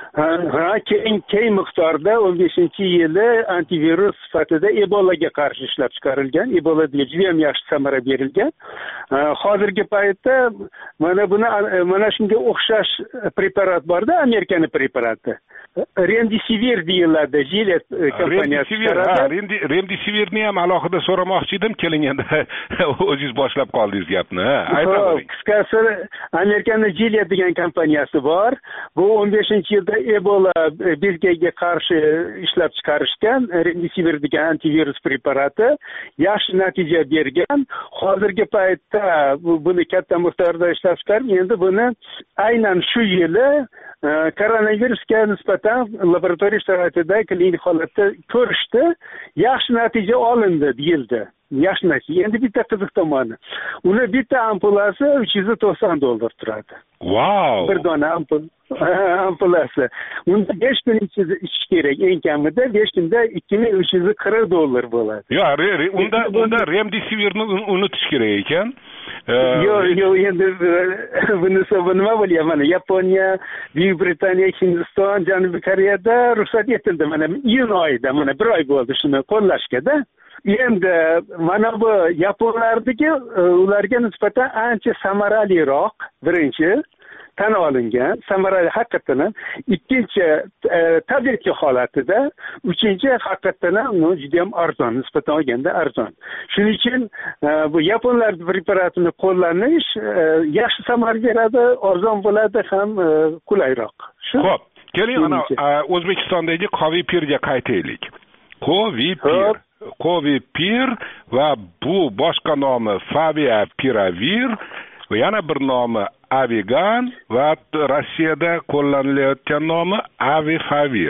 Ha, keng keng miqdorda o'n beshinchi yili antivirus sifatida Ebolaga qarshi ishlab chiqarilgan. Ebolaga juda ham yaxshi samara berilgan. Hozirgi paytda mana buni mana shunga o'xshash preparat borda, Amerikaning preparati. Remdesivir deyiladi, Gilead kompaniyasi chiqaradi. Remdesivirni ham alohida so'ramoqchi edim, kelinganda o'zingiz boshlab qoldingiz gapni. Aytavering. Qisqasi, Amerikaning Gilead degan kompaniyasi bor. Bu o'n beshinchi yilda Ebola bezgaga qarshi ishlab chiqarishgan Remdesivir degan antivirus preparati yaxshi natija bergan. Hozirgi paytda buni katta miqdorda ishlab chiqarib, endi buni aynan shu yili koronavirusga nisbatan laboratoriya sharoitida klinik holatda ko'rishdi, yaxshi natija olindi deyildi. Yaxshi natija. Endi bitta qiziq tomoni. Uni bitta ampulasi uch yuz to'qson dollar turadi. Wow! Bir dona ampul ampulasi. Unda besh kun ichish kerak, eng kamida besh kunda ikki ming uch yuz qirq dollar bo'ladi. Yo'q, unda unda Remdesivirni unutish kerak ekan. Yo'q, yo'q, endi bunisi nima bo'lyapti? Yaponiya, Buyuk Britaniya, Hindiston, Janubiy Koreyada ruxsat etildi. Mana iyun oyida, mana bir oy bo'ldi shuni qo'llashga-da. Endi mana bu yaponlardagi ularga nisbatan ancha samaraliroq, birinchi tan olingan, samarali haqiqatan, ikkinchi tabletga holatida, uchinchi haqiqatan uni juda ham arzon, nisbatan olganda arzon. Shuning uchun bu yaponlar preparatini qo'llanish yaxshi samara beradi, arzon bo'ladi ham qulayroq. Xo'p, keling ana O'zbekistondagi Covipirga qaytaylik. Covipir Covipir va bu boshqa nomi Favipiravir va yana bir nomi Avigan va Rossiyada qo'llanilayotgan nomi Avifavir.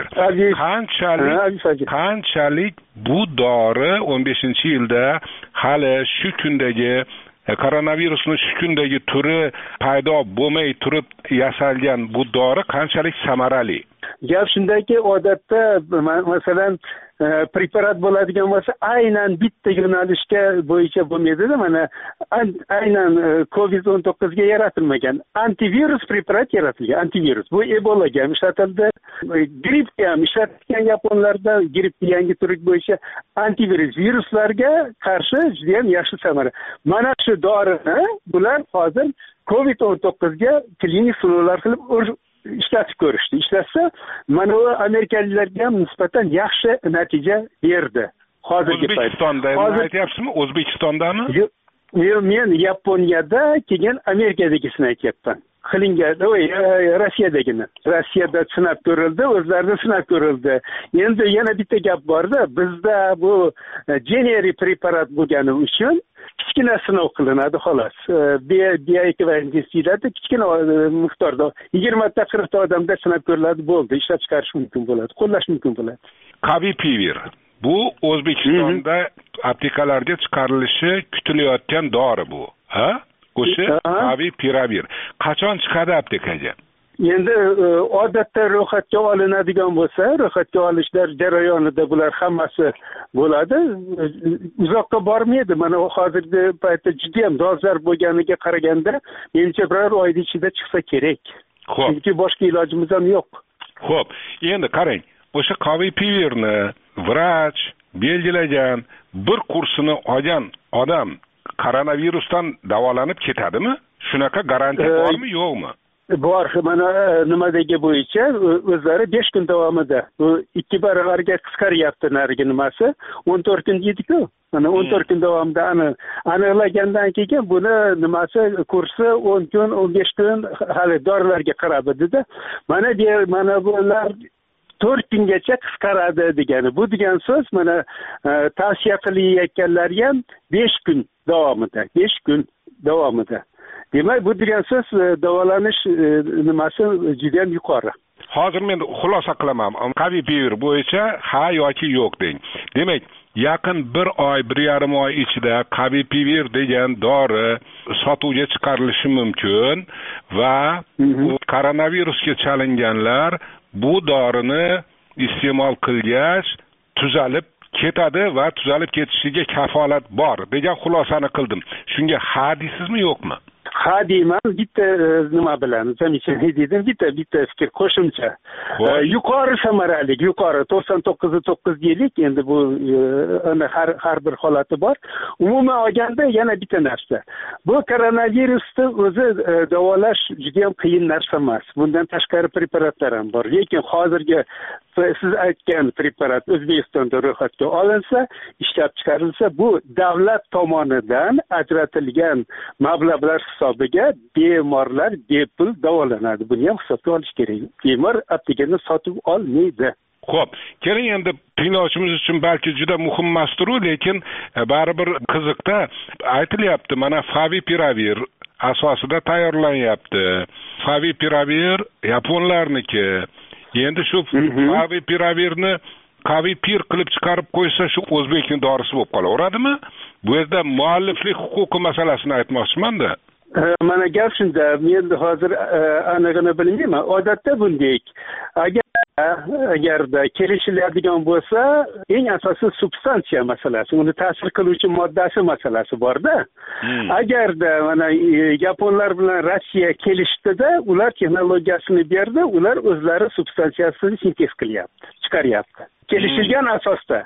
Qanchalik qanchalik bu dori o'n beshinchi yilda hali shu kundagi koronavirusning shu kundagi turi paydo bo'lmay turib yasalgan bu dori qanchalik samarali? Gap shundaki, odatda masalan preparat bo'ladigan bo'lsa, aynan bitta yo'nalishga bo'yicha bo'lmaydi-da, mana aynan covid o'n to'qqizga yaratilmagan antivirus preparat yaratilgan. Antivirus bu Ebolaga ham ishlatildi, grippga ham ishlatilgan. Yaponlarda grippning yangi turi bo'yicha antivirus viruslarga qarshi juda ham yaxshi samara. Mana shu dorini bular hozir covid o'n to'qqizga klinik sinovlar qilib ishlatib ko'rishdi. Ishlatsa, mana u amerikaliklarga ham nisbatan yaxshi natija berdi. Hozirgi paytda. O'zbekistonda aytyapsizmi? O'zbekistondami? Yo'q, men Yaponiyada keyin Amerikadagisini aytyapman. Qilingan, Rossiyadagini. Rossiyada sinab ko'rildi, o'zlarida sinab ko'rildi. Endi yana bitta gap borda, bizda bu generic preparat bo'lgani uchun kichkina sinov qilinadi xolos. Bioekvivalentiyada kichkina miqdorda yigirma ta qirq ta odamda sinab ko'riladi, bo'ldi, ishlab chiqarish mumkin bo'ladi, qo'llash mumkin bo'ladi. Covipir bu O'zbekistonda aptekalarga chiqarilishi kutilayotgan dori bu. Ha? O'sha Favipiravir qachon chiqadi aptekaga? Endi odatda ro'yxatga olinadigan bo'lsa, ro'yxatga olishlar jarayonida bular hammasi bo'ladi. Uzoqqa bormaydi. Mana hozirgi paytda juda ham dolzarb bo'lganiga qaraganda, menimcha bir oy ichida chiqsa kerak. Xo'p. Chunki boshqa ilojimiz ham yo'q. Xo'p, endi qarang, o'sha Covipivirni vrach belgilagan, bir kursini olgan odam koronavirusdan davolanib ketadimi? Shunaqa garantiya bormi, yo'qmi? Bor, mana nimadagi bo'yicha o'zlari besh kun davomida bu ikki baravarga qisqaryapti narigi nimasi. o'n to'rt kun deydi-ku. Mana o'n to'rt kun davomida ani aniqlagandan keyin buni nimasi kursi o'n kun, o'n besh kun hali dorilarga qarab edi-da. Mana bu mana bular to'rt kungacha qisqaradi degani. Bu degan so'z mana tavsiya qilayotganlar ham besh kun davomida, besh kun davomida. Demak, bu degan so'z davolanish nimasi juda ham yuqori. hozir men xulosa qilaman. Kavipivir bo'yicha ha yoki yo'q deng. Demak, yaqin bir oy, bir yarim oy ichida Kavipivir degan dori sotuvga chiqarilishi mumkin va koronavirusga chalinganlar bu dorini iste'mol qilgach tuzalib ketadi va tuzalib ketishiga kafolat bor degan xulosani qildim. Shunga ha deysizmi yo'qmi? Ha deyman, bitta nima bilan zamechaniya dedim, bitta bitta fikr qo'shimcha. Yuqori samaralik, yuqori to'qson to'qqiz to'qqiz deylik, endi bu har har bir holati bor. Umuman olganda yana bitta narsa. Bu koronavirusni o'zi davolash juda ham qiyin narsa emas. Bundan tashqari preparatlar ham bor. Lekin hozirgi siz aytgan preparat O'zbekistonda ro'yxatga olinsa, ishlab chiqarilsa, bu davlat tomonidan ajratilgan mablag'lar hisobiga bemorlar bepul davolanadi. Buni ham hisobga olish kerak. Bemor aptekani sotib olmaydi. Xo'p, keling endi tinglovchimiz uchun balki juda muhim emasdir, lekin baribir qiziqda aytilyapti, mana Favipiravir asosida tayyorlanyapti. Favipiravir yaponlarniki. Endi shu Favipiravirni Kavipir qilib chiqarib qo'ysa, shu o'zbekning dorisi bo'lib qolaveradimi? Bu yerda mualliflik huquqi masalasini aytmoqchiman-da. Mana gap shunda, men hozir anig'ini bilmayman. Odatda bunday. Agar agarda kelishiladigan bo'lsa, eng asosiy substansiya masalasi, uni ta'sir qiluvchi moddasi masalasi bor-da. Hmm. Agarda mana yaponlar bilan Rossiya kelishdida, ular texnologiyasini berdi, ular o'zlari substansiyasini sintez qilyapti, chiqaryapti. Kelishilgan asosda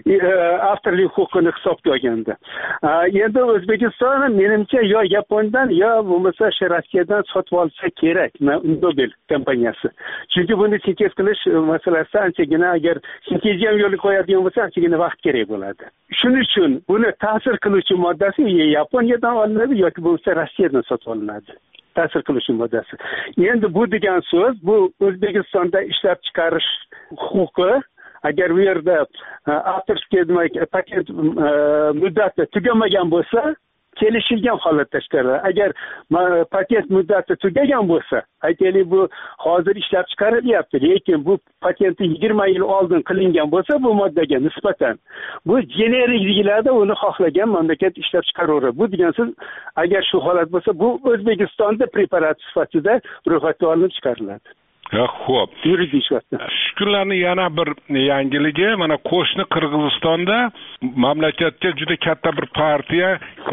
avtorlik huquqini hisobga olganda. Endi O'zbekiston menimcha yo Yaponiyadan yo bo'lmasa Rossiyadan sotib olsa kerak, Nobel kompaniyasi. Chunki buni sintez qilish masalasi anchagina, agar sintezga yo'l qo'yadigan bo'lsa, anchagina vaqt kerak bo'ladi. Shuning uchun buni ta'sir qiluvchi moddasi Yaponiyadan olinadi yoki bo'lmasa Rossiyadan sotib olinadi. Ta'sir qiluvchi moddasi. Endi bu degan so'z, bu O'zbekistonda ishlab chiqarish huquqi agar bu yerda avtorskiy demak patent muddati tugamagan bo'lsa, kelishilgan holatda chiqariladi. Agar patent muddati tugagan bo'lsa, aytaylik bu hozir ishlab chiqarilyapti, lekin bu patentni yigirma yil oldin qilingan bo'lsa, bu moddaga nisbatan bu generik deyiladi, uni xohlagan mamlakat ishlab chiqaraveradi. Bu degan so'z, agar shu holat bo'lsa, bu O'zbekistonda preparat sifatida ro'yxatga olinib chiqariladi. Xo'p. Shu kunlarning yana bir yangiligi, mana qo'shni Qirg'izistonda mamlakatga juda katta bir partiya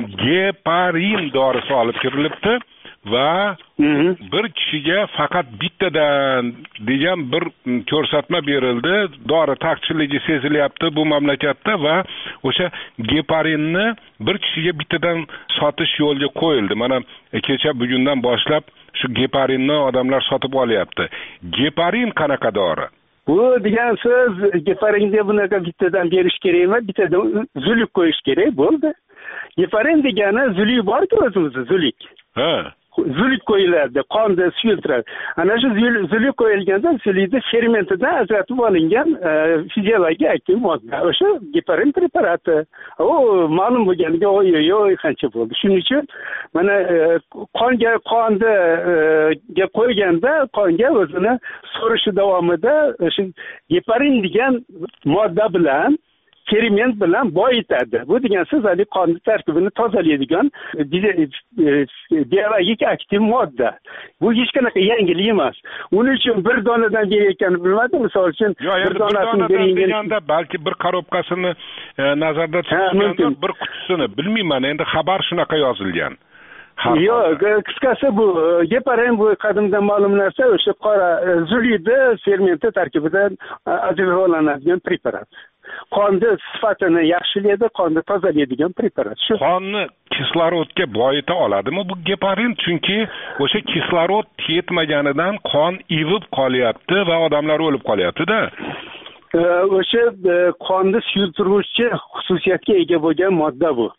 geparin dorisi olib kirilibdi va bir kishiga faqat bittadan degan bir ko'rsatma berildi. Dori taqchilligi sezilyapti bu mamlakatda va o'sha geparinni bir kishiga bittadan sotish yo'lga qo'yildi. Mana kecha bugundan boshlab shu geparinni odamlar sotib olyapti. Geparin qanaqa dori? Bu degan so'z, geparinga bunaqa bittadan berish kerakmi? Bittadan zulik qo'yish kerak bo'ldi. Geparin degani zulik bor-ku o'zimizda, zulik. Ha. Zulik qo'yiladi, qonda suyultiradi. Ana shu zulik qo'yilganda zulikni fermentidan ajratib olingan fiziologik aktiv modda. O'sha geparin preparati. O ma'lum bo'lganiga oy-oy qancha bo'ldi. Shuning uchun mana qonga qonni ga qo'yganda qonga o'zini so'rishi davomida o'sha geparin degan modda bilan ferment bilan boyitadi. Bu degan so'z hali qonni tarkibini tozalaydigan biologik aktiv modda. Bu hech qanaqa yangilik emas. Uning uchun bir donadan berayotganini bilmadim. Misol uchun bir donasini berganda balki bir korobkasini nazarda tutganda bir qutisini bilmayman. Endi xabar shunaqa yozilgan. Yo'q, qisqasi bu geparin bu qadimdan ma'lum narsa, o'sha qora zulida fermenti tarkibidan ajratiladigan preparat. Qonni sifatini yaxshilaydi, qonni tozalaydigan preparat. Shu qonni kislorodga boyita oladimi bu geparin? Chunki o'sha kislorod yetmaganidan qon ivib qolyapti va odamlar o'lib qolyapti-da. O'sha qonni suyultiruvchi xususiyatga ega bo'lgan modda bu.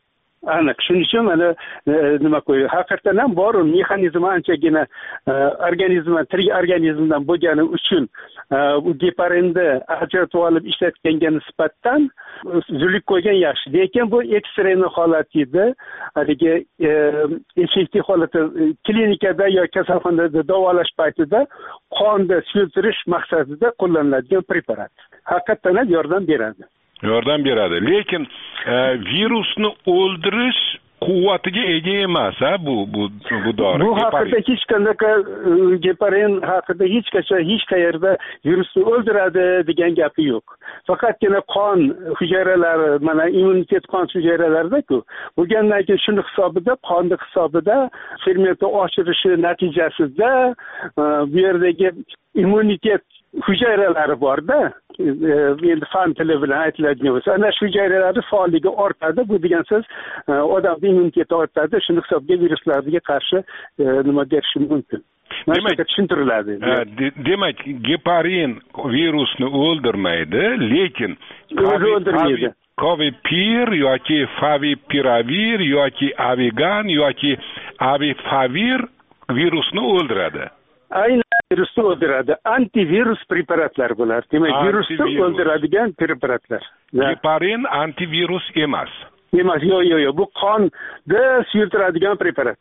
aniq. Shuning uchun mana nima qo'ydi, haqiqatan ham bor mexanizmi anchagina organizmdan tirik organizmdan bo'lgani uchun u geparinni ajratib olib ishlatganga nisbatan zudlik qo'ygan yaxshi. Lekin bu ekstremniy holat edi. Haligi effektiv holatda klinikada yoki kasalxonada davolash paytida qonni suyultirish maqsadida qo'llaniladigan preparat. Haqiqatan ham yordam beradi. Yordam beradi. Lekin virusni o'ldirish quvvatiga ega emas, ha, bu bu bu dori. Bu haqida hech qanday geparin haqida hech qachon hech qayerda virusni o'ldiradi degan gapi yo'q. Faqatgina qon hujayralari, mana immunitet qon hujayralarida-ku, bo'lgandan keyin shuni hisobida, qonni hisobida fermentni oshirishi natijasida bu yerdagi immunitet hujayralari bor-da, endi fan tili bilan aytiladigan bo'lsa, ana shu hujayralarni faolligi ortadi. Bu degan so'z odamning immuniteti ortadi. Shuni hisobga viruslarga qarshi nima berishi mumkin. Demak, tushuntiriladi. Demak, geparin virusni o'ldirmaydi, lekin o'zi o'ldirmaydi. Covipir yoki favipiravir yoki avigan yoki avifavir virusni o'ldiradi. Aynan virusni o'ldiradi. Antivirus preparatlar bular. Demak, virusni o'ldiradigan preparatlar. Geparin antivirus emas. Emas, yo'q, yo'q, yo'q. Bu qonni suyultiradigan preparat.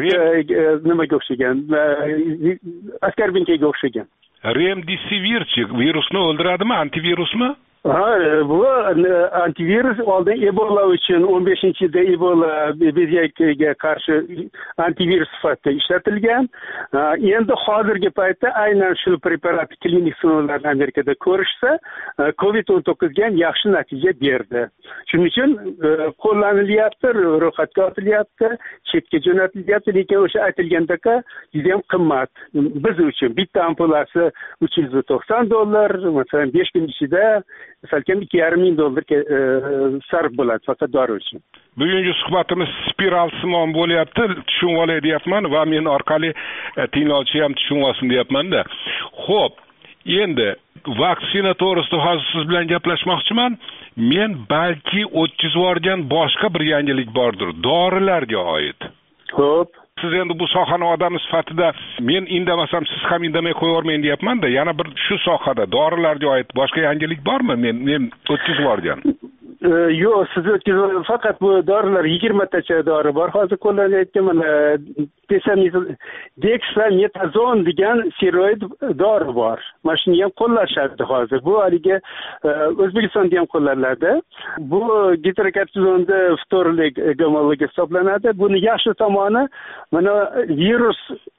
Nimaga o'xshagan? Askarbinkaga o'xshagan. Remdesivirchi virusni o'ldiradimi, antivirusmi? Ha, bu antivirus oldin Ebola uchun o'n beshinchi yilda Ebola beziyakiga qarshi antivirus sifatida ishlatilgan. Endi hozirgi paytda aynan shu preparat klinik sinovlarni Amerikada ko'rishsa, covid o'n to'qqiz ga yaxshi natija berdi. Shuning uchun qo'llanilyapti, ro'yxatga otilyapti, chetga jo'natilyapti, lekin o'sha aytilgandek juda ham qimmat. Biz uchun bitta ampulasi uch yuz to'qson dollar, masalan besh kun ichida salkam ikki yarim ming dollar sarf bo'ladi faqat dori uchun. Bugungi suhbatimiz spiral simon bo'lyapti, tushunib olay deyapman va men orqali tinglovchi ham tushunib olsin deyapman-da. Xo'p, endi vaksina to'g'risida hozir siz bilan gaplashmoqchiman. Men balki o'tkazib yuborgan boshqa bir yangilik bordir, dorilarga oid. Xo'p. Siz endi bu sohani odami sifatida men indamasam siz ham indamay qo'yavermang deyapman-da. Yana bir shu sohada dorilarga oid boshqa yangilik bormi? Men men o'tkazib yuborgan. Yo'q, siz o'tkazib faqat bu dorilar yigirma tacha dori bor. Hozir qo'llanayotgan mana dexametazon degan steroid dori bor. Mana shuni ham qo'llashadi hozir. Bu haliga O'zbekistonda ham qo'llaniladi. Bu gidrokortizonda ftorlik gomologiya hisoblanadi. Buni yaxshi tomoni mana virus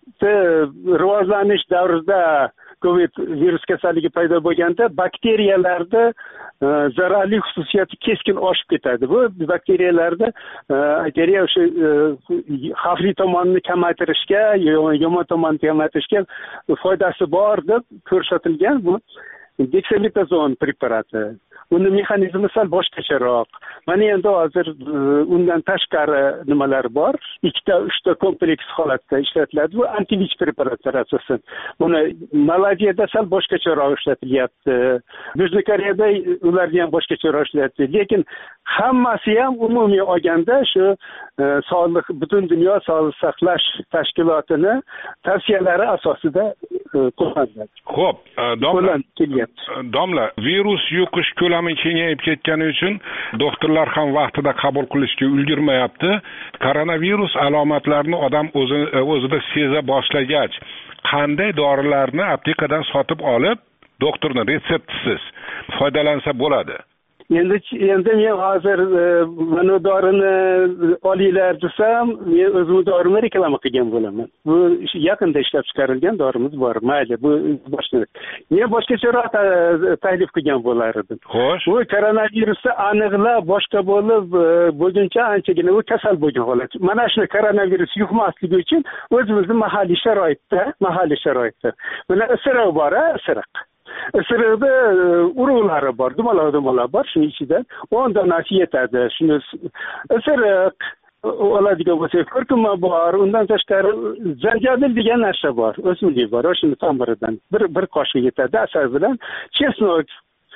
rivojlanish davrida Covid virus kasalligi paydo bo'lganda bakteriyalarda zararli xususiyati keskin oshib ketadi. Bu bakteriyalarda bakteriya o'sha xavfli tomonini kamaytirishga, yomon tomonini kamaytirishga foydasi bor deb ko'rsatilgan bu dexametazon preparati. Uni mexanizmi sal boshqacharoq. Mana endi hozir undan tashqari nimalar bor. Ikkita, uchta kompleks holatda ishlatiladi. Bu antivich preparatlar asosan. Buni Malayziyada sal boshqacharoq ishlatilyapti. Janubiy Koreyada ularni ham boshqacharoq ishlatdi. Lekin hammasi ham umumiy olganda shu sog'liq butun dunyo sog'liqni saqlash tashkilotini tavsiyalari asosida qo'llaniladi. Xo'p, domla, domla, virus yuqish ko'lami kengayib ketgani uchun doktorlar ham vaqtida qabul qilishga ulgurmayapti. Koronavirus alomatlarini odam o'zi o'zida seza boshlagach, qanday dorilarni aptekadan sotib olib, doktorning retseptisiz foydalansa bo'ladi? Endi endi men hozir mana dorini olinglar desam, men o'zim dorimni reklama qilgan bo'laman. Bu yaqinda ishlab chiqarilgan dorimiz bor. Mayli, bu boshqa. Men boshqacharoq taklif qilgan bo'lar edim. Xo'sh. Bu koronavirusni aniqlab boshqa bo'lib bo'lguncha anchagina u kasal bo'lgan holat. Mana shu koronavirus yuqmasligi uchun o'zimizning mahalliy sharoitda, mahalliy sharoitda. Mana isiriq bor, isiriq. Isiriqda urug'lari bor, dumaloq-dumaloq bor, shuning ichida o'n donasi yetadi. Shuni isiriq oladigan bo'lsak, kurkuma bor, undan tashqari zanjabil degan narsa bor, o'simlik bor, o'shani tomiridan bir bir qoshiq yetadi asal bilan, chesnok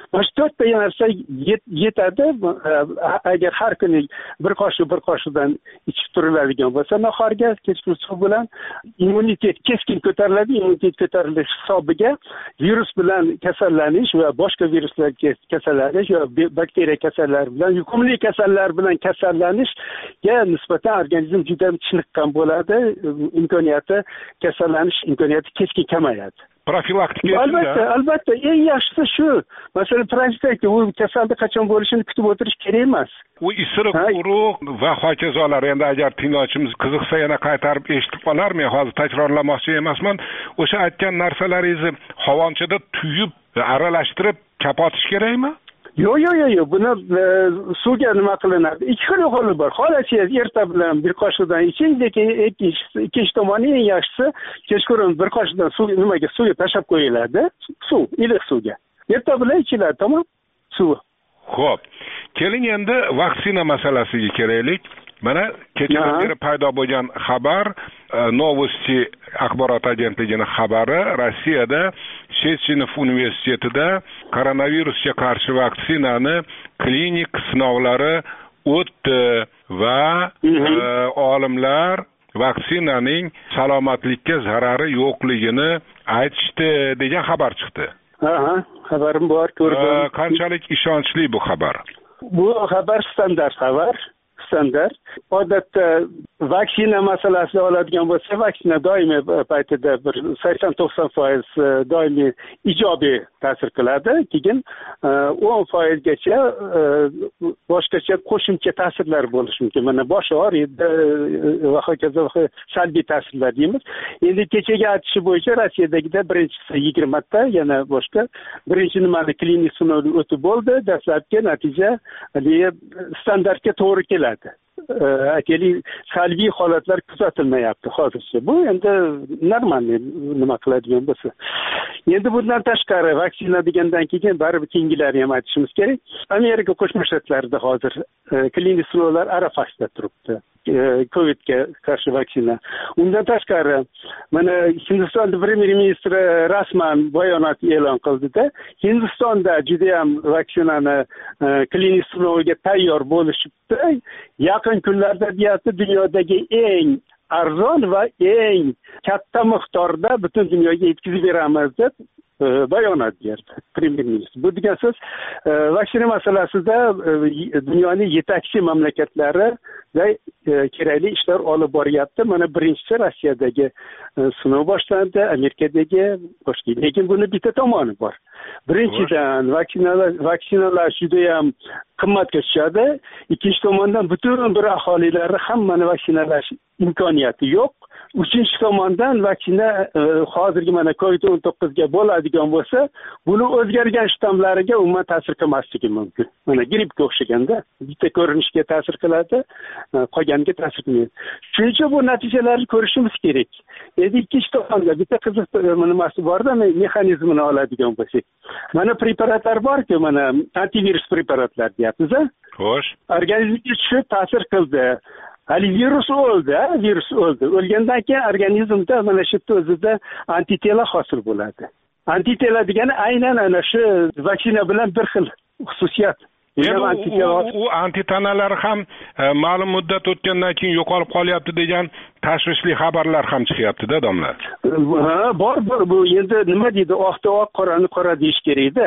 mana shu to'rtta narsa yetadi. Agar har kuni bir qoshiq bir qoshiqdan ichib turiladigan bo'lsa nahorga kechki suv bilan immunitet keskin ko'tariladi. Immunitet ko'tarilish hisobiga virus bilan kasallanish va boshqa viruslarga kasallanish va bakteriya kasallari bilan yuqumli kasallar bilan kasallanishga nisbatan organizm juda chiniqqan bo'ladi. Imkoniyati kasallanish imkoniyati keskin kamayadi. Profilaktika albatta albatta eng yaxshisi shu. Masalan, profilaktika u kasallik qachon bo'lishini kutib o'tirish kerak emas. U isiriq, urug' va hokazolar. Endi agar tinglovchimiz qiziqsa yana qaytarib eshitib qolarmi? Hozir takrorlamoqchi emasman. O'sha aytgan narsalaringizni havonchada tuyib, aralashtirib kapotish kerakmi? Yo'q, yo'q, yo'q, yo'q. Buni e, suvga nima qilinadi? Ikki xil yo'li bor. Xohlasangiz erta bilan bir qoshiqdan iching, lekin ikkinchi ikkinchi tomoni eng yaxshisi kechqurun bir qoshiqdan suv nimaga suvga tashlab qo'yiladi. Suv, iliq suvga. Erta bilan ichiladi, tamom? Suv. Xo'p. Keling endi vaksina masalasiga kelaylik. Mana kechadan beri paydo bo'lgan xabar, Novosti axborot agentligining xabari, Rossiyada Shechinov universitetida koronavirusga qarshi vaksinani klinik sinovlari o'tdi va olimlar vaksinaning salomatlikka zarari yo'qligini aytishdi degan xabar chiqdi. Ha, xabarim bor, ko'rdim. Qanchalik ishonchli bu xabar? Bu xabar standart xabar. Standart. Odatda vaksina masalasini oladigan bo'lsa, vaksina doimiy paytida bir sakson to'qson foiz doimiy ijobiy ta'sir qiladi. Keyin o'n foizgacha boshqacha qo'shimcha ta'sirlar bo'lishi mumkin. Mana bosh og'riydi va hokazo salbiy ta'sirlar deymiz. Endi kechagi aytishi bo'yicha Rossiyadagida birinchisi yigirmata, yana boshqa birinchi nimani klinik sinovdan o'tib bo'ldi. Dastlabki natija standartga to'g'ri keladi. Aytaylik, salbiy holatlar kuzatilmayapti hozircha. Bu endi normalniy nima qiladigan bo'lsa. Endi bundan tashqari vaksina degandan keyin baribir keyingilarni ham aytishimiz kerak. Amerika Qo'shma Shtatlarida hozir klinik sinovlar arafasida turibdi. Covidga qarshi vaksina. Undan tashqari mana Hindiston premyer ministri rasman bayonot e'lon qildida, Hindistonda juda ham vaksinani klinik sinovga tayyor bo'lishibdi. Yaqin kunlarda deyapti, dunyodagi eng arzon va eng katta miqdorda butun dunyoga yetkazib beramiz deb bayonot berdi premyer ministr. Bu degan so'z vaksina masalasida dunyoning yetakchi mamlakatlari va kerakli ishlar olib boryapti. Mana birinchisi Rossiyadagi sinov boshlandi, Amerikadagi boshqa. Lekin buni bitta tomoni bor. Birinchidan vaksinalar vaksinalar juda ham qimmatga tushadi. Ikkinchi tomondan butun bir aholilarni hammani vaksinalash imkoniyati yo'q. Uchinchi tomondan vaksina hozirgi mana covid o'n to'qqizga bo'ladigan bo'lsa, buni o'zgargan shtammlariga umuman ta'sir qilmasligi mumkin. Mana grippga o'xshaganda bitta ko'rinishga ta'sir qiladi, qolganiga ta'sir qilmaydi. Shuning uchun bu natijalarni ko'rishimiz kerak. Endi ikkinchi tomonda bitta qiziq nimasi bor-da, mexanizmini oladigan bo'lsak. Mana preparatlar bor-ku, mana antivirus preparatlar deyapmiz-a? Xo'sh. Organizmga tushib ta'sir qildi. Hali virus o'ldi, virus o'ldi. O'lgandan keyin organizmda mana shu o'zida antitela hosil bo'ladi. Antitela degani aynan ana shu vaksina bilan bir xil xususiyat. U antitanalar ham ma'lum muddat o'tgandan keyin yo'qolib qolyapti degan tashvishli xabarlar ham chiqyapti-da, domla. Ha, bor, bor. Bu endi nima deydi, oqda oq, qorani qora deyish kerak-da.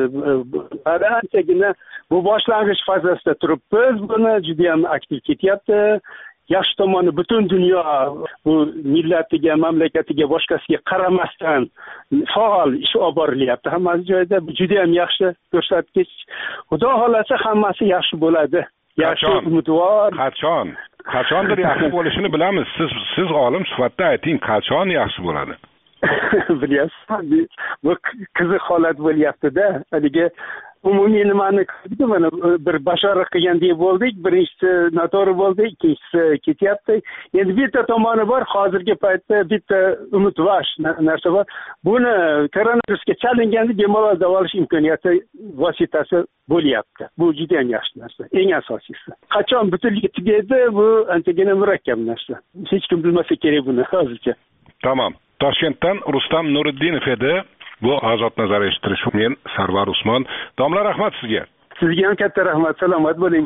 Anchagina bu boshlang'ich fazasida turibmiz. Buni juda ham aktiv ketyapti. Yaxshi tomoni butun dunyo bu millatiga, mamlakatiga, boshqasiga qaramasdan faol ish olib borilyapti. Hamma joyda juda ham yaxshi ko'rsatkich. Xudo xolasa hammasi yaxshi bo'ladi. Yaxshi, umidvor. Qachon? Qachondir yaxshi bo'lishini bilamiz. Siz siz olim sifatida ayting, qachon yaxshi bo'ladi? Bilyapsiz, bu qiziq holat bo'lyapti-da. Haligi umumiy nimani qildik, mana bir bashorat qilgandek bo'ldik. Birinchisi noto'g'ri bo'ldi, ikkinchisi ketyapti. Endi bitta tomoni bor, hozirgi paytda bitta umidvor narsa bor. Buni koronavirusga chalinganda bemalol davolash imkoniyati vositasi bo'lyapti. Bu juda ham yaxshi narsa, eng asosiysi. Qachon butunligi tugaydi, bu anchagina murakkab narsa. Hech kim bilmasa kerak buni hozircha. Tamam. Toshkentdan Rustam Nuriddinov edi. bu ozod nazar eshittirish. Men Sarvar Usmon. Domla, rahmat sizga. Sizga ham katta rahmat. Salomat bo'ling.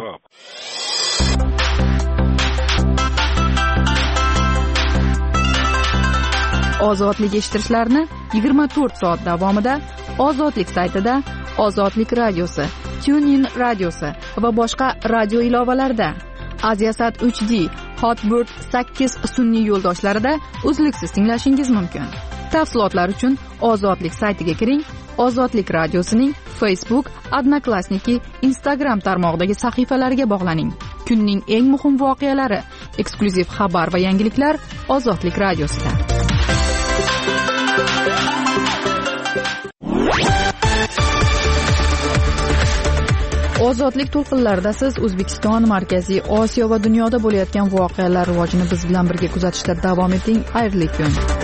Ozodlik eshittirishlarni yigirma to'rt soat davomida Ozodlik saytida, Ozodlik radiosi, TuneIn radiosi va boshqa radio ilovalarida, Aziasat uch D, Hotbird sakkiz sun'iy yo'ldoshlarida uzluksiz tinglashingiz mumkin. Tafsilotlar uchun Ozodlik saytiga kiring. Ozodlik radiosining Facebook, Odnoklassniki, Instagram tarmog'idagi sahifalariga bog'laning. Kunning eng muhim voqealari, eksklyuziv xabar va yangiliklar Ozodlik radiosida. Ozodlik to'lqinlarida siz O'zbekiston, Markaziy Osiyo va dunyoda bo'layotgan voqealar rivojini biz bilan birga kuzatishda davom eting. Xayrli kun.